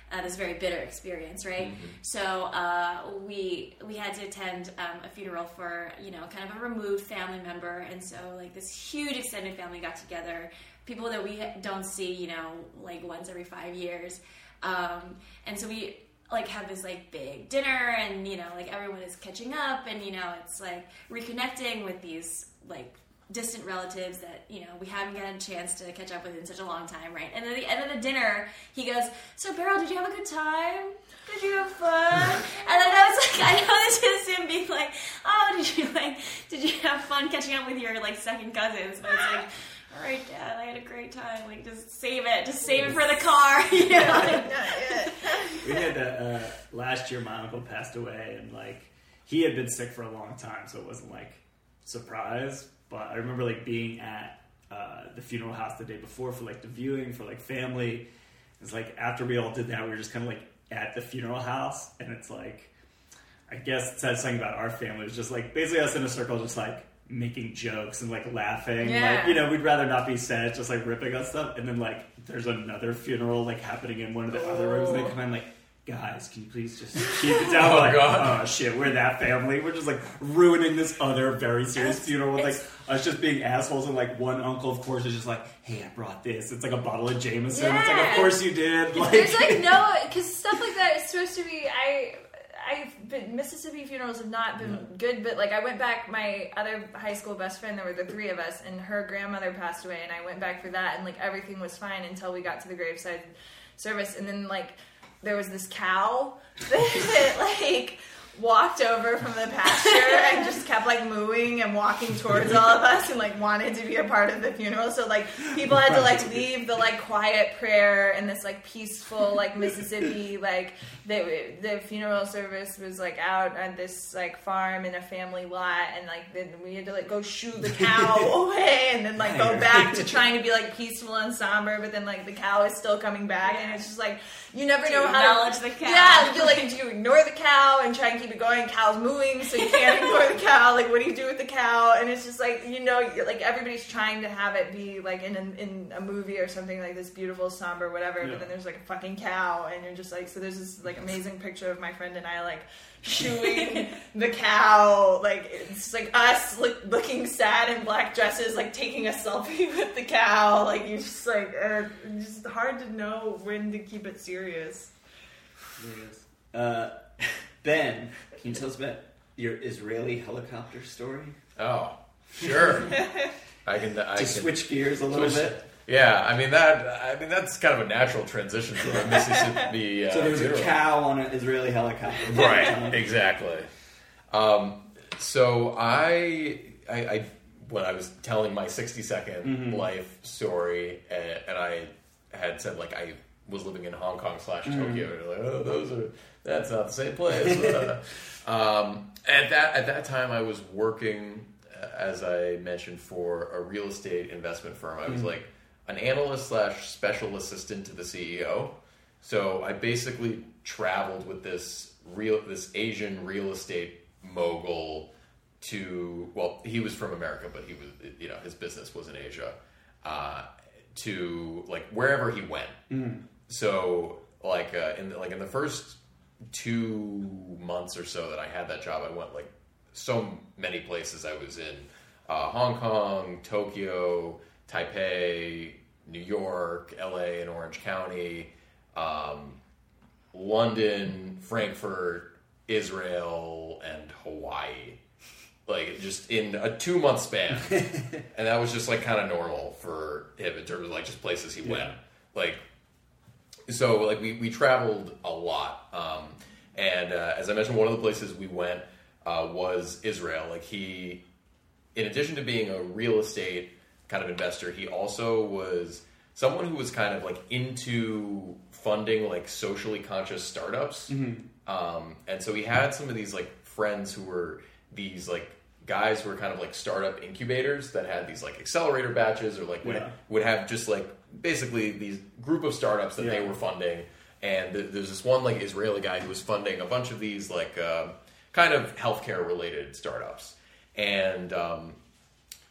this very bitter experience, right? So we had to attend a funeral for, you know, kind of a removed family member, and so like this huge extended family got together, people that we don't see, you know, like once every 5 years, and so we like have this like big dinner, and you know, like everyone is catching up, and you know, it's like reconnecting with these like distant relatives that, you know, we haven't gotten a chance to catch up with in such a long time, right? And at the end of the dinner, he goes, "So Beryl, did you have a good time? Did you have fun?" And then I was like, I know this is him being like, "Oh, did you have fun catching up with your like second cousins?" But it's like, "All right, Dad, I had a great time. Like, just save it for the car." You know? We had last year. My uncle passed away, and like he had been sick for a long time, so it wasn't like surprise. But I remember like being at the funeral house the day before for like the viewing for like family. It's like after we all did that, we were just kind of like at the funeral house, and it's like, I guess it said something about our family. It was just like basically us in a circle, just like making jokes and like laughing. Yeah. Like, you know, we'd rather not be sad, just like ripping on stuff. And then like there's another funeral like happening in one of the other rooms, and they come in like, "Guys, can you please just keep it down?" We're like, God. "Oh shit, we're that family." We're just like ruining this other very serious funeral with like us just being assholes, and like one uncle, of course, is just like, "Hey, I brought this." It's like a bottle of Jameson. Yeah. It's like, "Of course you did." Like, There's like no, because stuff like that is supposed to be. Mississippi funerals have not been good, but like I went back. My other high school best friend, there were the three of us, and her grandmother passed away, and I went back for that, and like everything was fine until we got to the graveside service, and then like there was this cow that like walked over from the pasture and just kept like mooing and walking towards all of us and like wanted to be a part of the funeral. So like people had to like leave the like quiet prayer and this like peaceful like Mississippi, like the funeral service was like out at this like farm in a family lot, and like then we had to like go shoo the cow away and then like go back to trying to be like peaceful and somber, but then like the cow is still coming back, and it's just like you never know how to acknowledge the cow. Yeah, you like, do you ignore the cow and try and keep it going? Cow's mooing, so you can't ignore the cow. Like, what do you do with the cow? And it's just like, you know, like everybody's trying to have it be like in a movie or something like this beautiful, somber, whatever. Yeah. But then there's like a fucking cow, and you're just like, so there's this like amazing picture of my friend and I like shooing the cow. Like it's like us looking sad in black dresses, like taking a selfie with the cow. Like you just like it's just hard to know when to keep it serious. Ben, can you tell us about your Israeli helicopter story? Oh, sure. I can Switch gears a little bit. Yeah, I mean that's kind of a natural transition from a Mississippi. So there was a funeral. cow on an Israeli helicopter. Right, exactly. So I when I was telling my 60-second life story, and I had said like I was living in Hong Kong / Tokyo, and you're like, oh, that's not the same place. At that time, I was working, as I mentioned, for a real estate investment firm. I was like an analyst / special assistant to the CEO. So I basically traveled with this Asian real estate mogul to, well, he was from America, but he was, you know, his business was in Asia, to like wherever he went. So like in the first 2 months or so that I had that job, I went like so many places. I was in Hong Kong, Tokyo, Taipei, New York, LA and Orange County, London, Frankfurt, Israel, and Hawaii. Like just in a 2-month span. And that was just like kind of normal for him in terms of like just places he went. Like, so like we traveled a lot. And as I mentioned, one of the places we went was Israel. Like he, in addition to being a real estate kind of investor, he also was someone who was kind of like into funding like socially conscious startups. And so he had some of these like friends who were these like guys who were kind of like startup incubators that had these like accelerator batches, or like would have just like basically these group of startups that they were funding. And there's this one like Israeli guy who was funding a bunch of these like kind of healthcare related startups. And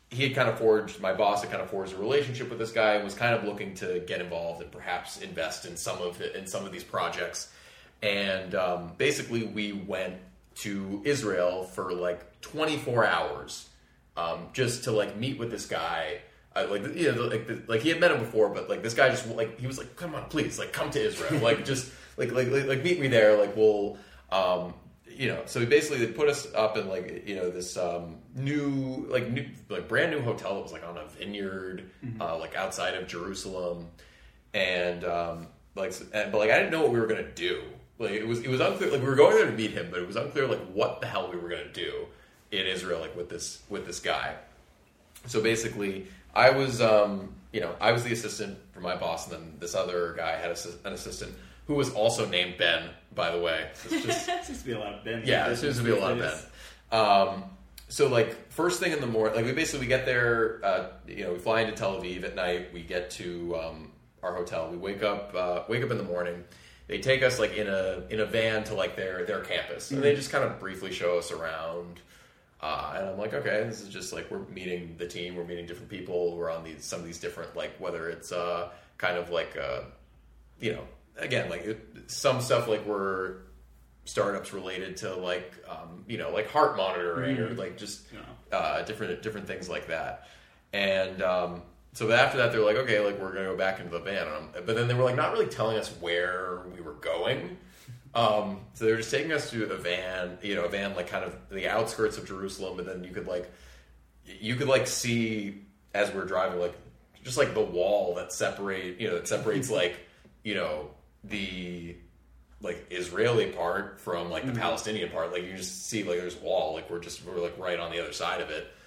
my boss had kind of forged a relationship with this guy and was kind of looking to get involved and perhaps invest in some of these projects. And basically, we went to Israel for like 24 hours just to like meet with this guy. Like he had met him before, but like this guy just like he was like, come on, please, like come to Israel, like just like meet me there, like we'll. So basically they put us up in like this new brand new hotel that was like on a vineyard, like outside of Jerusalem, and but I didn't know what we were gonna do. Like it was unclear. Like we were going there to meet him, but it was unclear like what the hell we were gonna do in Israel, like with this guy. So basically, I was the assistant for my boss, and then this other guy had an assistant who was also named Ben, by the way. It's just, there seems to be a lot of Ben. Yeah, there seems to be a lot of Ben. So, like, first thing in the morning, like, we get there, we fly into Tel Aviv at night, we get to our hotel, we wake up in the morning, they take us, like, in a van to, like, their campus, and they just kind of briefly show us around, and I'm like, okay, this is just, like, we're meeting the team, we're meeting different people, we're on some of these different, like, whether it's kind of, like, again, like some stuff like we're startups related to like like heart monitoring or like just different things like that. And so after that, they're like, okay, like we're gonna go back into the van. But then they were like not really telling us where we were going. So they were just taking us to a van like kind of the outskirts of Jerusalem, and then you could see as we're driving like just like the wall that separates like the like Israeli part from like the Palestinian part. Like you just see like there's a wall, like we're like right on the other side of it.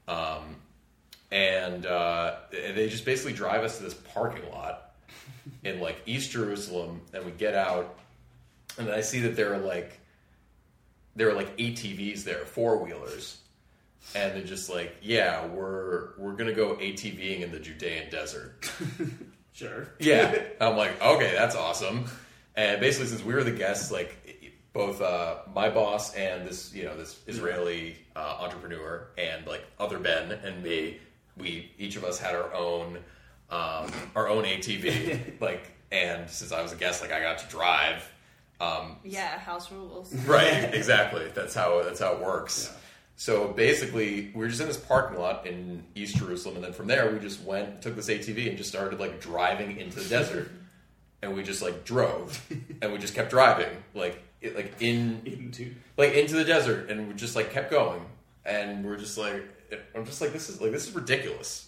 And they just basically drive us to this parking lot in like East Jerusalem, and we get out, and then I see that there are like ATVs there, 4-wheelers, and they're just like, yeah, we're gonna go ATVing in the Judean desert. Sure. Yeah. I'm like, okay, that's awesome. And basically, since we were the guests, like both my boss and this Israeli entrepreneur and like other Ben and me, we each of us had our own ATV. Like, and since I was a guest, like I got to drive. House rules. Right. Exactly. That's how it works. Yeah. So basically, we were just in this parking lot in East Jerusalem, and then from there, we just took this ATV and just started like driving into the desert, and we just like drove, and we just kept driving into the desert, and we just like kept going, and we're just like, I'm just like, this is ridiculous,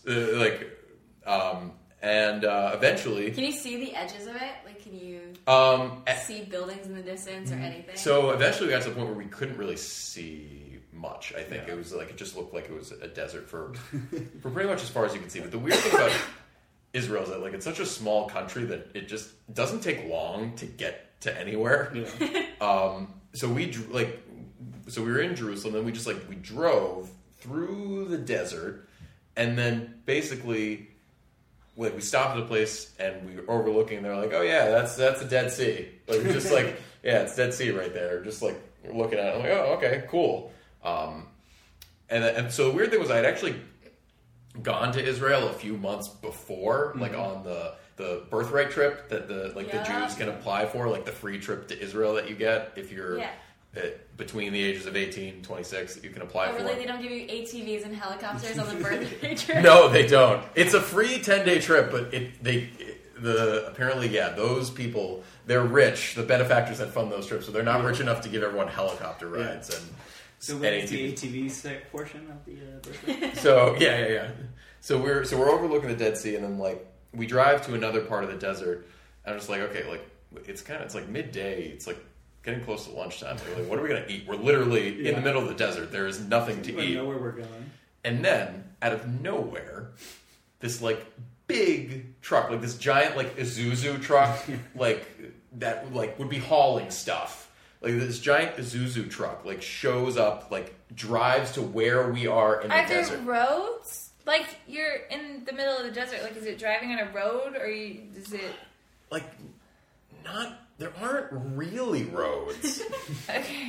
and eventually, can you see the edges of it? Like, can you see buildings in the distance or anything? So eventually, we got to the point where we couldn't really see much. I think it was like it just looked like it was a desert for pretty much as far as you can see. But the weird thing about Israel is that like it's such a small country that it just doesn't take long to get to anywhere. Yeah. So we were in Jerusalem, and we drove through the desert, and then basically like we stopped at a place and we were overlooking, and they're like, oh yeah, that's the Dead Sea. Like we're just like, yeah, it's Dead Sea right there. Just like we're looking at it, I'm like, oh okay, cool. And so the weird thing was I had actually gone to Israel a few months before, like on the birthright trip that the Jews can apply for, like the free trip to Israel that you get if you're between the ages of 18 and 26 that you can apply for. Really? They don't give you ATVs and helicopters on the birthday trip? No, they don't. It's a free 10-day trip, but apparently, those people, they're rich. The benefactors that fund those trips, so they're not rich enough to give everyone helicopter rides. Yeah. So what's the ATV portion of the birthday? So yeah. So we're overlooking the Dead Sea, and then like we drive to another part of the desert. And I'm just like, okay, like it's like midday. It's like getting close to lunchtime. We're like, what are we gonna eat? We're literally in the middle of the desert. There is nothing to eat. Know where we're going. And then out of nowhere, this like big truck, like this giant like Isuzu truck, like that like would be hauling stuff. Like this giant Isuzu truck, like shows up, like drives to where we are in the desert. Are there roads? Like you're in the middle of the desert. Like, is it driving on a road, or is it like not? There aren't really roads. Okay.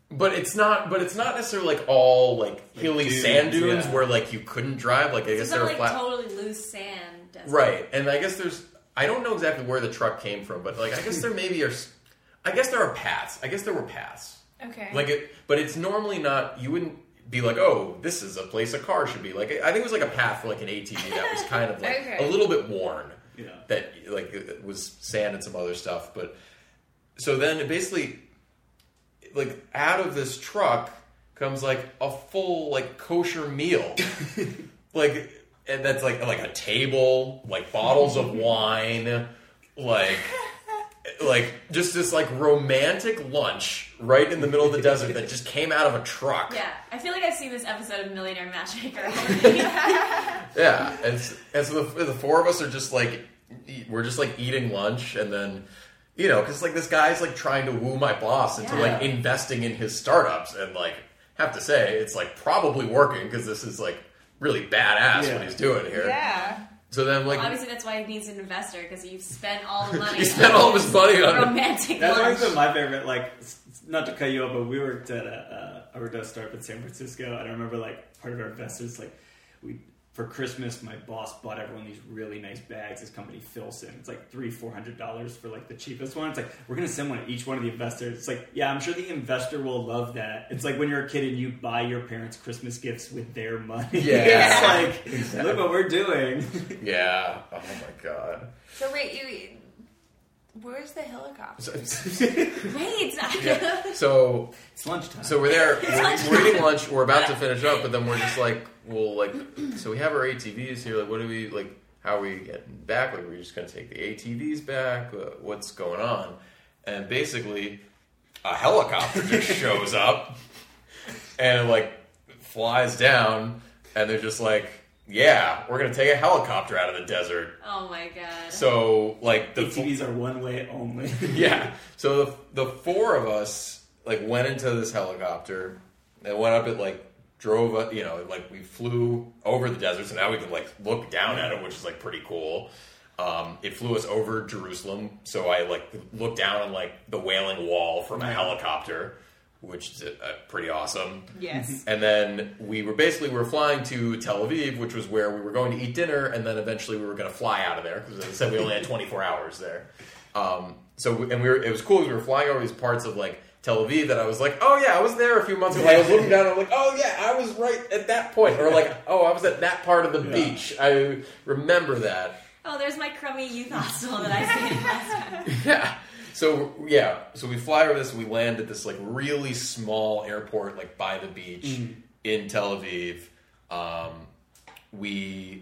But it's not necessarily like all like hilly dunes, sand dunes yeah. where like you couldn't drive. Like I guess It's there not were like flat. totally loose sand. Desert. Right, and I guess I don't know exactly where the truck came from, but like I guess there maybe are. I guess there are paths. I guess there were paths. Okay. But it's normally not. You wouldn't be like, oh, this is a place a car should be. Like I think it was like a path for like an ATV that was kind of like Okay. a little bit worn. Yeah. That like it was sand and some other stuff, but so then it basically like out of this truck comes like a full like kosher meal, like and that's like a table, like bottles of wine, like just this like romantic lunch right in the middle of the desert that just came out of a truck. Yeah, I feel like I've seen this episode of Millionaire Matchmaker. Yeah, and so the four of us are just like we're just like eating lunch, and then because like this guy's like trying to woo my boss into like investing in his startups, and like have to say it's like probably working because this is like really badass what he's doing here. Yeah. So then like Obviously, that's why he needs an investor because you've spent all the money. he spent all of his money on romantic That's lunch. always been my favorite. Like, not to cut you off, but we worked at a startup in San Francisco, and I remember like part of our investors like for Christmas, my boss bought everyone these really nice bags. This company Filson. It's like $300-400 for like the cheapest one. It's like we're gonna send one to each one of the investors. It's like, yeah, I'm sure the investor will love that. It's like when you're a kid and you buy your parents Christmas gifts with their money. Yeah. It's like look what we're doing. Yeah. Oh my god. So wait, where's the helicopter? Wait, So It's lunchtime. So we're there, we're eating lunch, we're about to finish up, but then we're just like, well, like, so we have our ATVs here, like, what do we, like, how are we getting back? Like, we're just going to take the ATVs back? What's going on? And basically, a helicopter just shows up and, like, flies down, and they're just like, yeah, we're going to take a helicopter out of the desert. Oh my god. So, like, the ATVs are one way only. yeah. So the four of us like went into this helicopter and went up it, like drove up, like we flew over the desert, so now we can like look down at it, which is like pretty cool. It flew us over Jerusalem, so I like looked down on like the Wailing Wall from a helicopter, which is pretty awesome. Yes. And then we were flying to Tel Aviv, which was where we were going to eat dinner, and then eventually we were going to fly out of there because, as I said, we only had 24 hours there. It was cool because we were flying over these parts of like Tel Aviv that I was like, oh yeah, I was there a few months ago. I was looking down and I'm like, oh yeah, I was right at that point, or like, oh, I was at that part of the beach. I remember that. Oh, there's my crummy youth hostel that I stayed in last time. Yeah. So we fly over this. We land at this like really small airport, like by the beach in Tel Aviv. We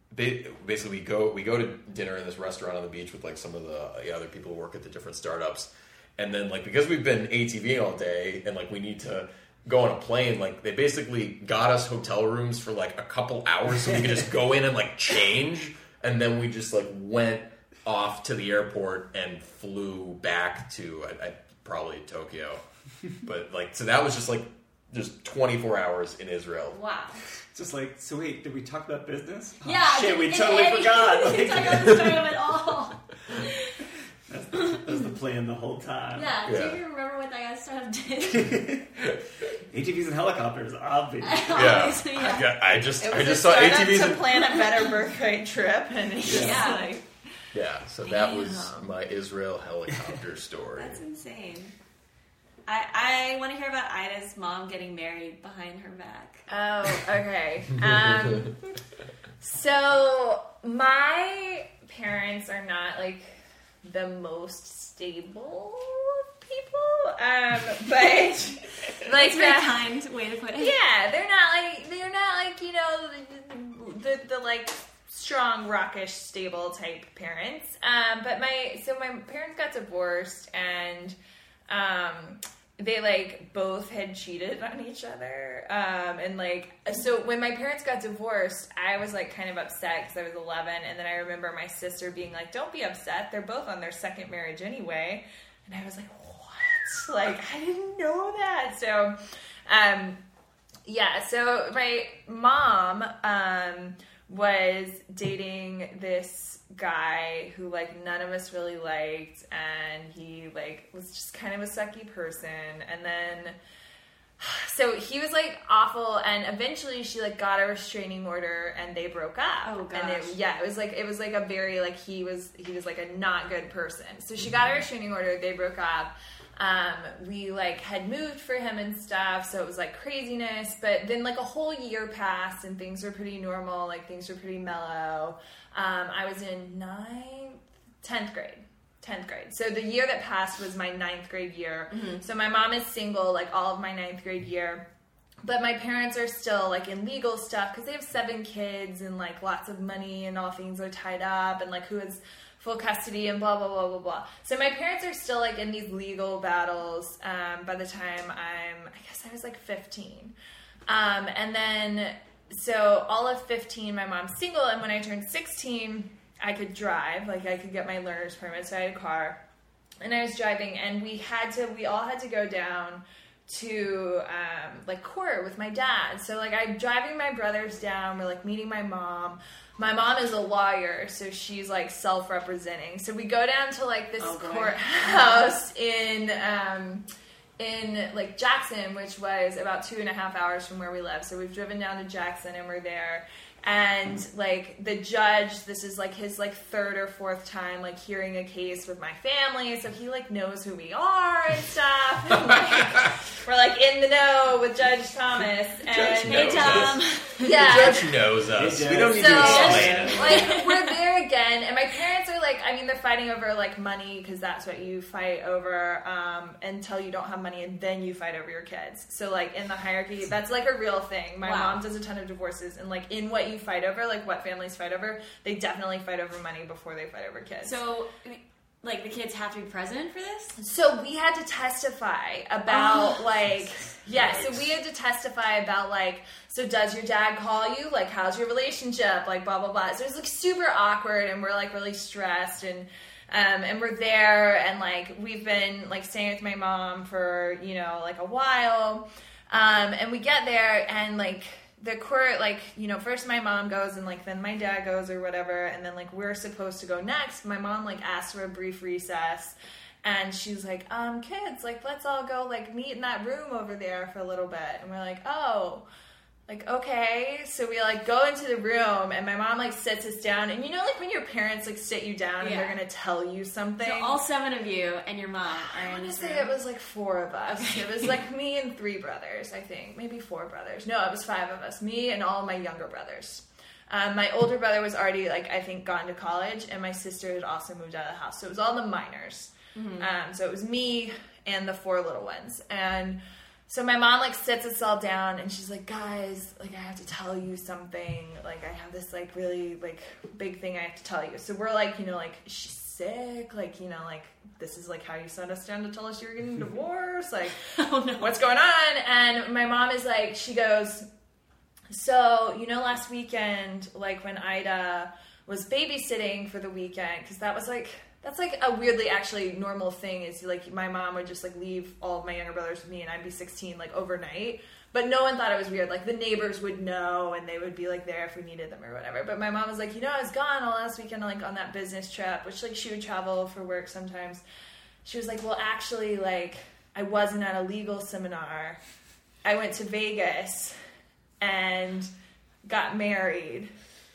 go to dinner in this restaurant on the beach with like some of the other people who work at the different startups, and then like because we've been ATVing all day and like we need to go on a plane, like they basically got us hotel rooms for like a couple hours so we could just go in and like change, and then we just like went off to the airport and flew back to probably Tokyo. But like, so that was just 24 hours in Israel. Wow. Just like, so wait, did we talk about business? Oh, Yeah. shit, we in totally any- forgot. We didn't talk about the startup at all. That's the plan the whole time. Yeah. Yeah. Do you even remember what that guy startup did? ATVs and helicopters, obvious. Obviously, yeah. I just It was just a saw startup ATVs. to plan a better birthright trip, and it's just Yeah. like, Yeah, so that was my Israel helicopter story. That's insane. I want to hear about Ida's mom getting married behind her back. oh, okay. So my parents are not like the most stable people, but like It's a very kind way to put it. yeah, they're not like the like strong, rockish, stable type parents. But my parents got divorced, and they like both had cheated on each other. And like, so when my parents got divorced, I was like kind of upset because I was 11. And then I remember my sister being like, don't be upset. They're both on their second marriage anyway. And I was like, what? Like, I didn't know that. So, yeah, so my mom, was dating this guy who like none of us really liked, and he like was just kind of a sucky person. And then So he was like awful, and eventually she like got a restraining order, and they broke up. Oh gosh. And it was like a very like he was like a not good person. So she got a restraining order. They broke up. We like had moved for him and stuff, so it was like craziness. But then like a whole year passed, and things were pretty normal. Like things were pretty mellow. I was in 10th grade. So the year that passed was my 9th grade year. Mm-hmm. So my mom is single like all of my 9th grade year. But my parents are still like in legal stuff because they have 7 kids and like lots of money and all things are tied up and like who has full custody and blah, blah, blah, blah, blah. So my parents are still like in these legal battles by the time I was like 15. And then, so all of 15, my mom's single. And when I turned 16... I could drive, like I could get my learner's permit, so I had a car, and I was driving, and we all had to go down to like court with my dad. So like I'm driving my brothers down, we're like meeting my mom. My mom is a lawyer, so she's like self-representing. So we go down to like this courthouse in like Jackson, which was about 2.5 hours from where we live. So we've driven down to Jackson, and we're there. And, like, the judge, this is, like, his, like, 3rd or 4th time, like, hearing a case with my family, so he, like, knows who we are and stuff. And, like, we're, like, in the know with Judge Thomas. And hey, Tom. Yeah. The judge knows us. Hey, we don't need so, to explain it. like, we're there again, and my parents are, like, I mean, they're fighting over, like, money, because that's what you fight over until you don't have money, and then you fight over your kids. So, like, in the hierarchy, that's, like, a real thing. My mom does a ton of divorces, and, like, in what you fight over, like what families fight over, they definitely fight over money before they fight over kids. So, like, the kids have to be present for this? So we had to testify about, so we had to testify about, like, so does your dad call you? Like, how's your relationship? Like, blah, blah, blah. So it was, like, super awkward, and we're, like, really stressed, and we're there, and, like, we've been, like, staying with my mom for, you know, like, a while, and we get there, and, like, the court, like, you know, first my mom goes and, like, then my dad goes or whatever, and then, like, we're supposed to go next. My mom, like, asked for a brief recess, and she's like, kids, like, let's all go, like, meet in that room over there for a little bit. And we're like, oh, like, okay. So we, like, go into the room, and my mom, like, sits us down, and you know, like, when your parents, like, sit you down and they're gonna tell you something? So all 7 of you and your mom are in this room. It was, like, 4 of us. It was, like, me and 3 brothers, I think. Maybe 4 brothers. No, it was 5 of us. Me and all of my younger brothers. My older brother was already, like, I think gone to college, and my sister had also moved out of the house. So it was all the minors. Mm-hmm. So it was me and the 4 little ones. And so my mom, like, sits us all down, and she's like, guys, like, I have to tell you something. Like, I have this, like, really, like, big thing I have to tell you. So we're like, you know, like, she's sick. Like, you know, like, this is, like, how you sat us down to tell us you were getting a divorce. Like, oh, no. What's going on? And my mom is like, she goes, so, you know, last weekend, like, when Ida was babysitting for the weekend, because that was, like... That's, like, a weirdly actually normal thing is, like, my mom would just, like, leave all of my younger brothers with me, and I'd be 16, like, overnight. But no one thought it was weird. Like, the neighbors would know, and they would be, like, there if we needed them or whatever. But my mom was like, you know, I was gone all last weekend, like, on that business trip, which, like, she would travel for work sometimes. She was like, well, actually, like, I wasn't at a legal seminar. I went to Vegas and got married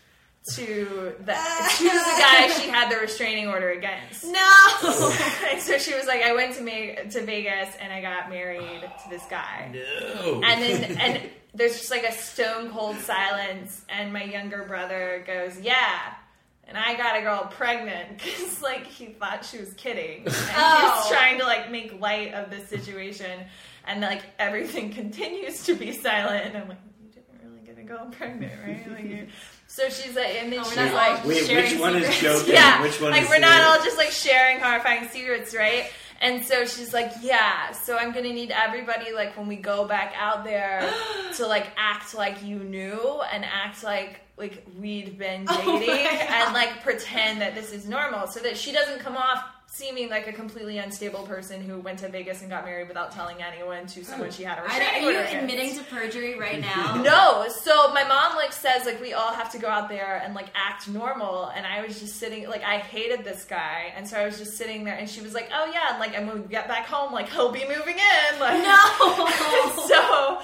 to the guy she had the restraining order against. No! And so she was like, I went to Vegas and I got married to this guy. No. And there's just like a stone cold silence, and my younger brother goes, yeah. And I got a girl pregnant because, like, he thought she was kidding. And he was trying to, like, make light of this situation. And, like, everything continues to be silent. And I'm like, you didn't really get a girl pregnant, right? Like, so she's like, and then she's like, wait, sharing which one secrets. is joking? Yeah, Which one like, is we're not serious? all just, like, sharing horrifying secrets, right? And so she's like, yeah, so I'm going to need everybody, like, when we go back out there to, like, act like you knew and act like we'd been dating and, like, pretend that this is normal so that she doesn't come off seeming like a completely unstable person who went to Vegas and got married without telling anyone to someone she had a Are restraining you order against. admitting to perjury right now? No, so my mom like says like we all have to go out there and like act normal, and I was just sitting like I hated this guy, and so I was just sitting there, and she was like, oh yeah, and like I'm gonna get back home, like he'll be moving in, like No. so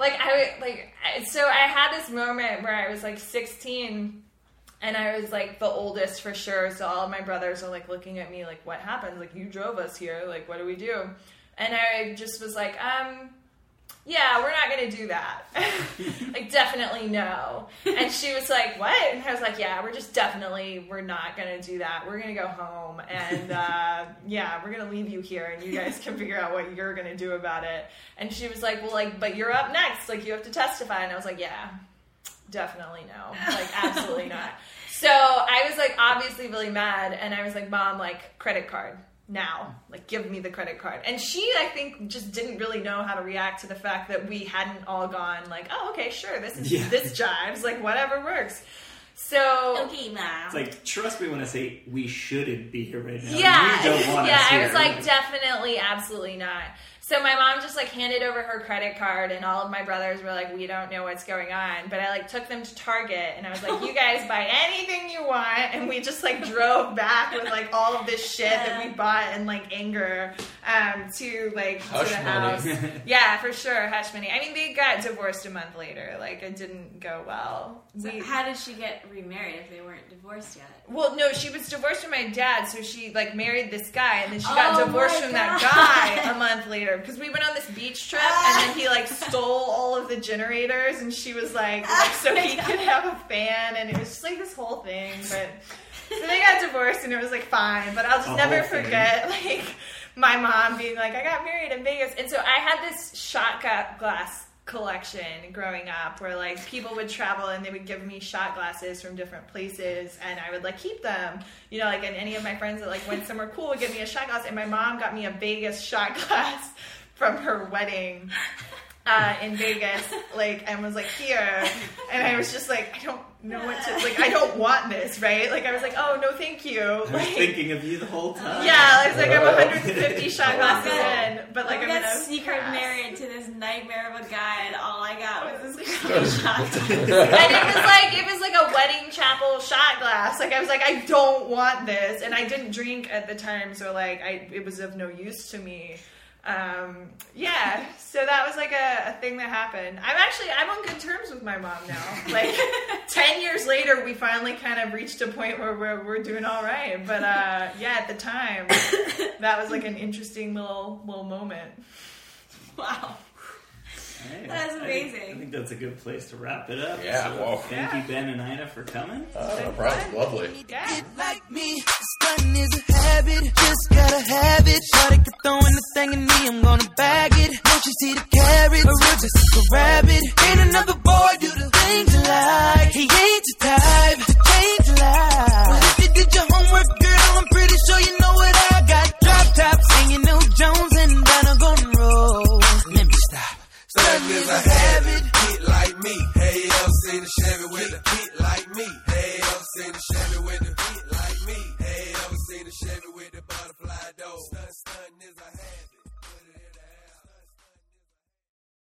so I had this moment where I was like 16. And I was, like, the oldest for sure, so all of my brothers are, like, looking at me like, what happened? Like, you drove us here. Like, what do we do? And I just was like, yeah, we're not going to do that. Like, definitely no. And she was like, what? And I was like, yeah, we're not going to do that. We're going to go home, and, yeah, we're going to leave you here, and you guys can figure out what you're going to do about it. And she was like, well, like, but you're up next. Like, you have to testify. And I was like, yeah. Definitely no. Like, absolutely not. So I was, like, obviously really mad, and I was like, Mom, like, credit card, now. Like, give me the credit card. And she, I think, just didn't really know how to react to the fact that we hadn't all gone, like, oh, okay, sure, this jives, like, whatever works. So... Okay, Mom. It's like, trust me when I say we shouldn't be here right now. Yeah, You don't want us I here. was like, definitely, absolutely not. So my mom just, like, handed over her credit card, and all of my brothers were like, we don't know what's going on. But I, like, took them to Target, and I was like, you guys buy anything you want. And we just, like, drove back with, like, all of this shit that we bought in, like, anger to the house. Yeah, for sure, hush money. I mean, they got divorced a month later. Like, it didn't go well. So how did she get remarried if they weren't divorced yet? Well, no, she was divorced from my dad, so she, like, married this guy, and then she got divorced from that guy a month later. Because we went on this beach trip, and then he, like, stole all of the generators, and she was like so he could have a fan, and it was just, like, this whole thing. But so they got divorced, and it was, like, fine. But I'll just never forget, like, my mom being like, I got married in Vegas. And so I had this shot glass collection growing up where, like, people would travel and they would give me shot glasses from different places, and I would, like, keep them, you know, like, and any of my friends that, like, went somewhere cool would give me a shot glass, and my mom got me a Vegas shot glass from her wedding in Vegas, like, and was like, here, and I was just like, I don't know what to, like, I don't want this, right? Like, I was like, oh, no, thank you. I was like, thinking of you the whole time. Yeah, it's like I'm 150 shot glasses in, but, like, I I'm got gonna secret pass. married to this nightmare of a guy, and all I got was this shot. And it was like a wedding chapel shot glass. Like, I was like, I don't want this, and I didn't drink at the time, so, like, it was of no use to me. Yeah, so that was like a thing that happened. I'm on good terms with my mom now. Like, 10 years later, we finally kind of reached a point where we're doing all right. But yeah, at the time, that was like an interesting little moment. Wow. Hey, That's amazing. I think that's a good place to wrap it up. Yeah, whoa. Thank you, Ben and Ida, for coming. No problem. Lovely. Yeah. Get like me, stunting is a habit. Just gotta have it. Shawty can throw anything in me, I'm gonna bag it. Don't you see the carrots? A real Jessica Rabbit. Ain't another boy do the things you like. He ain't your type to change your life. But if you did your homework, girl, I'm pretty sure you know what I got. Drop top, singing New Jones and down a golden road. Let me stop. Stunting is a habit, hit like me. Hey, ever seen a Chevy with a hit like me? Hey,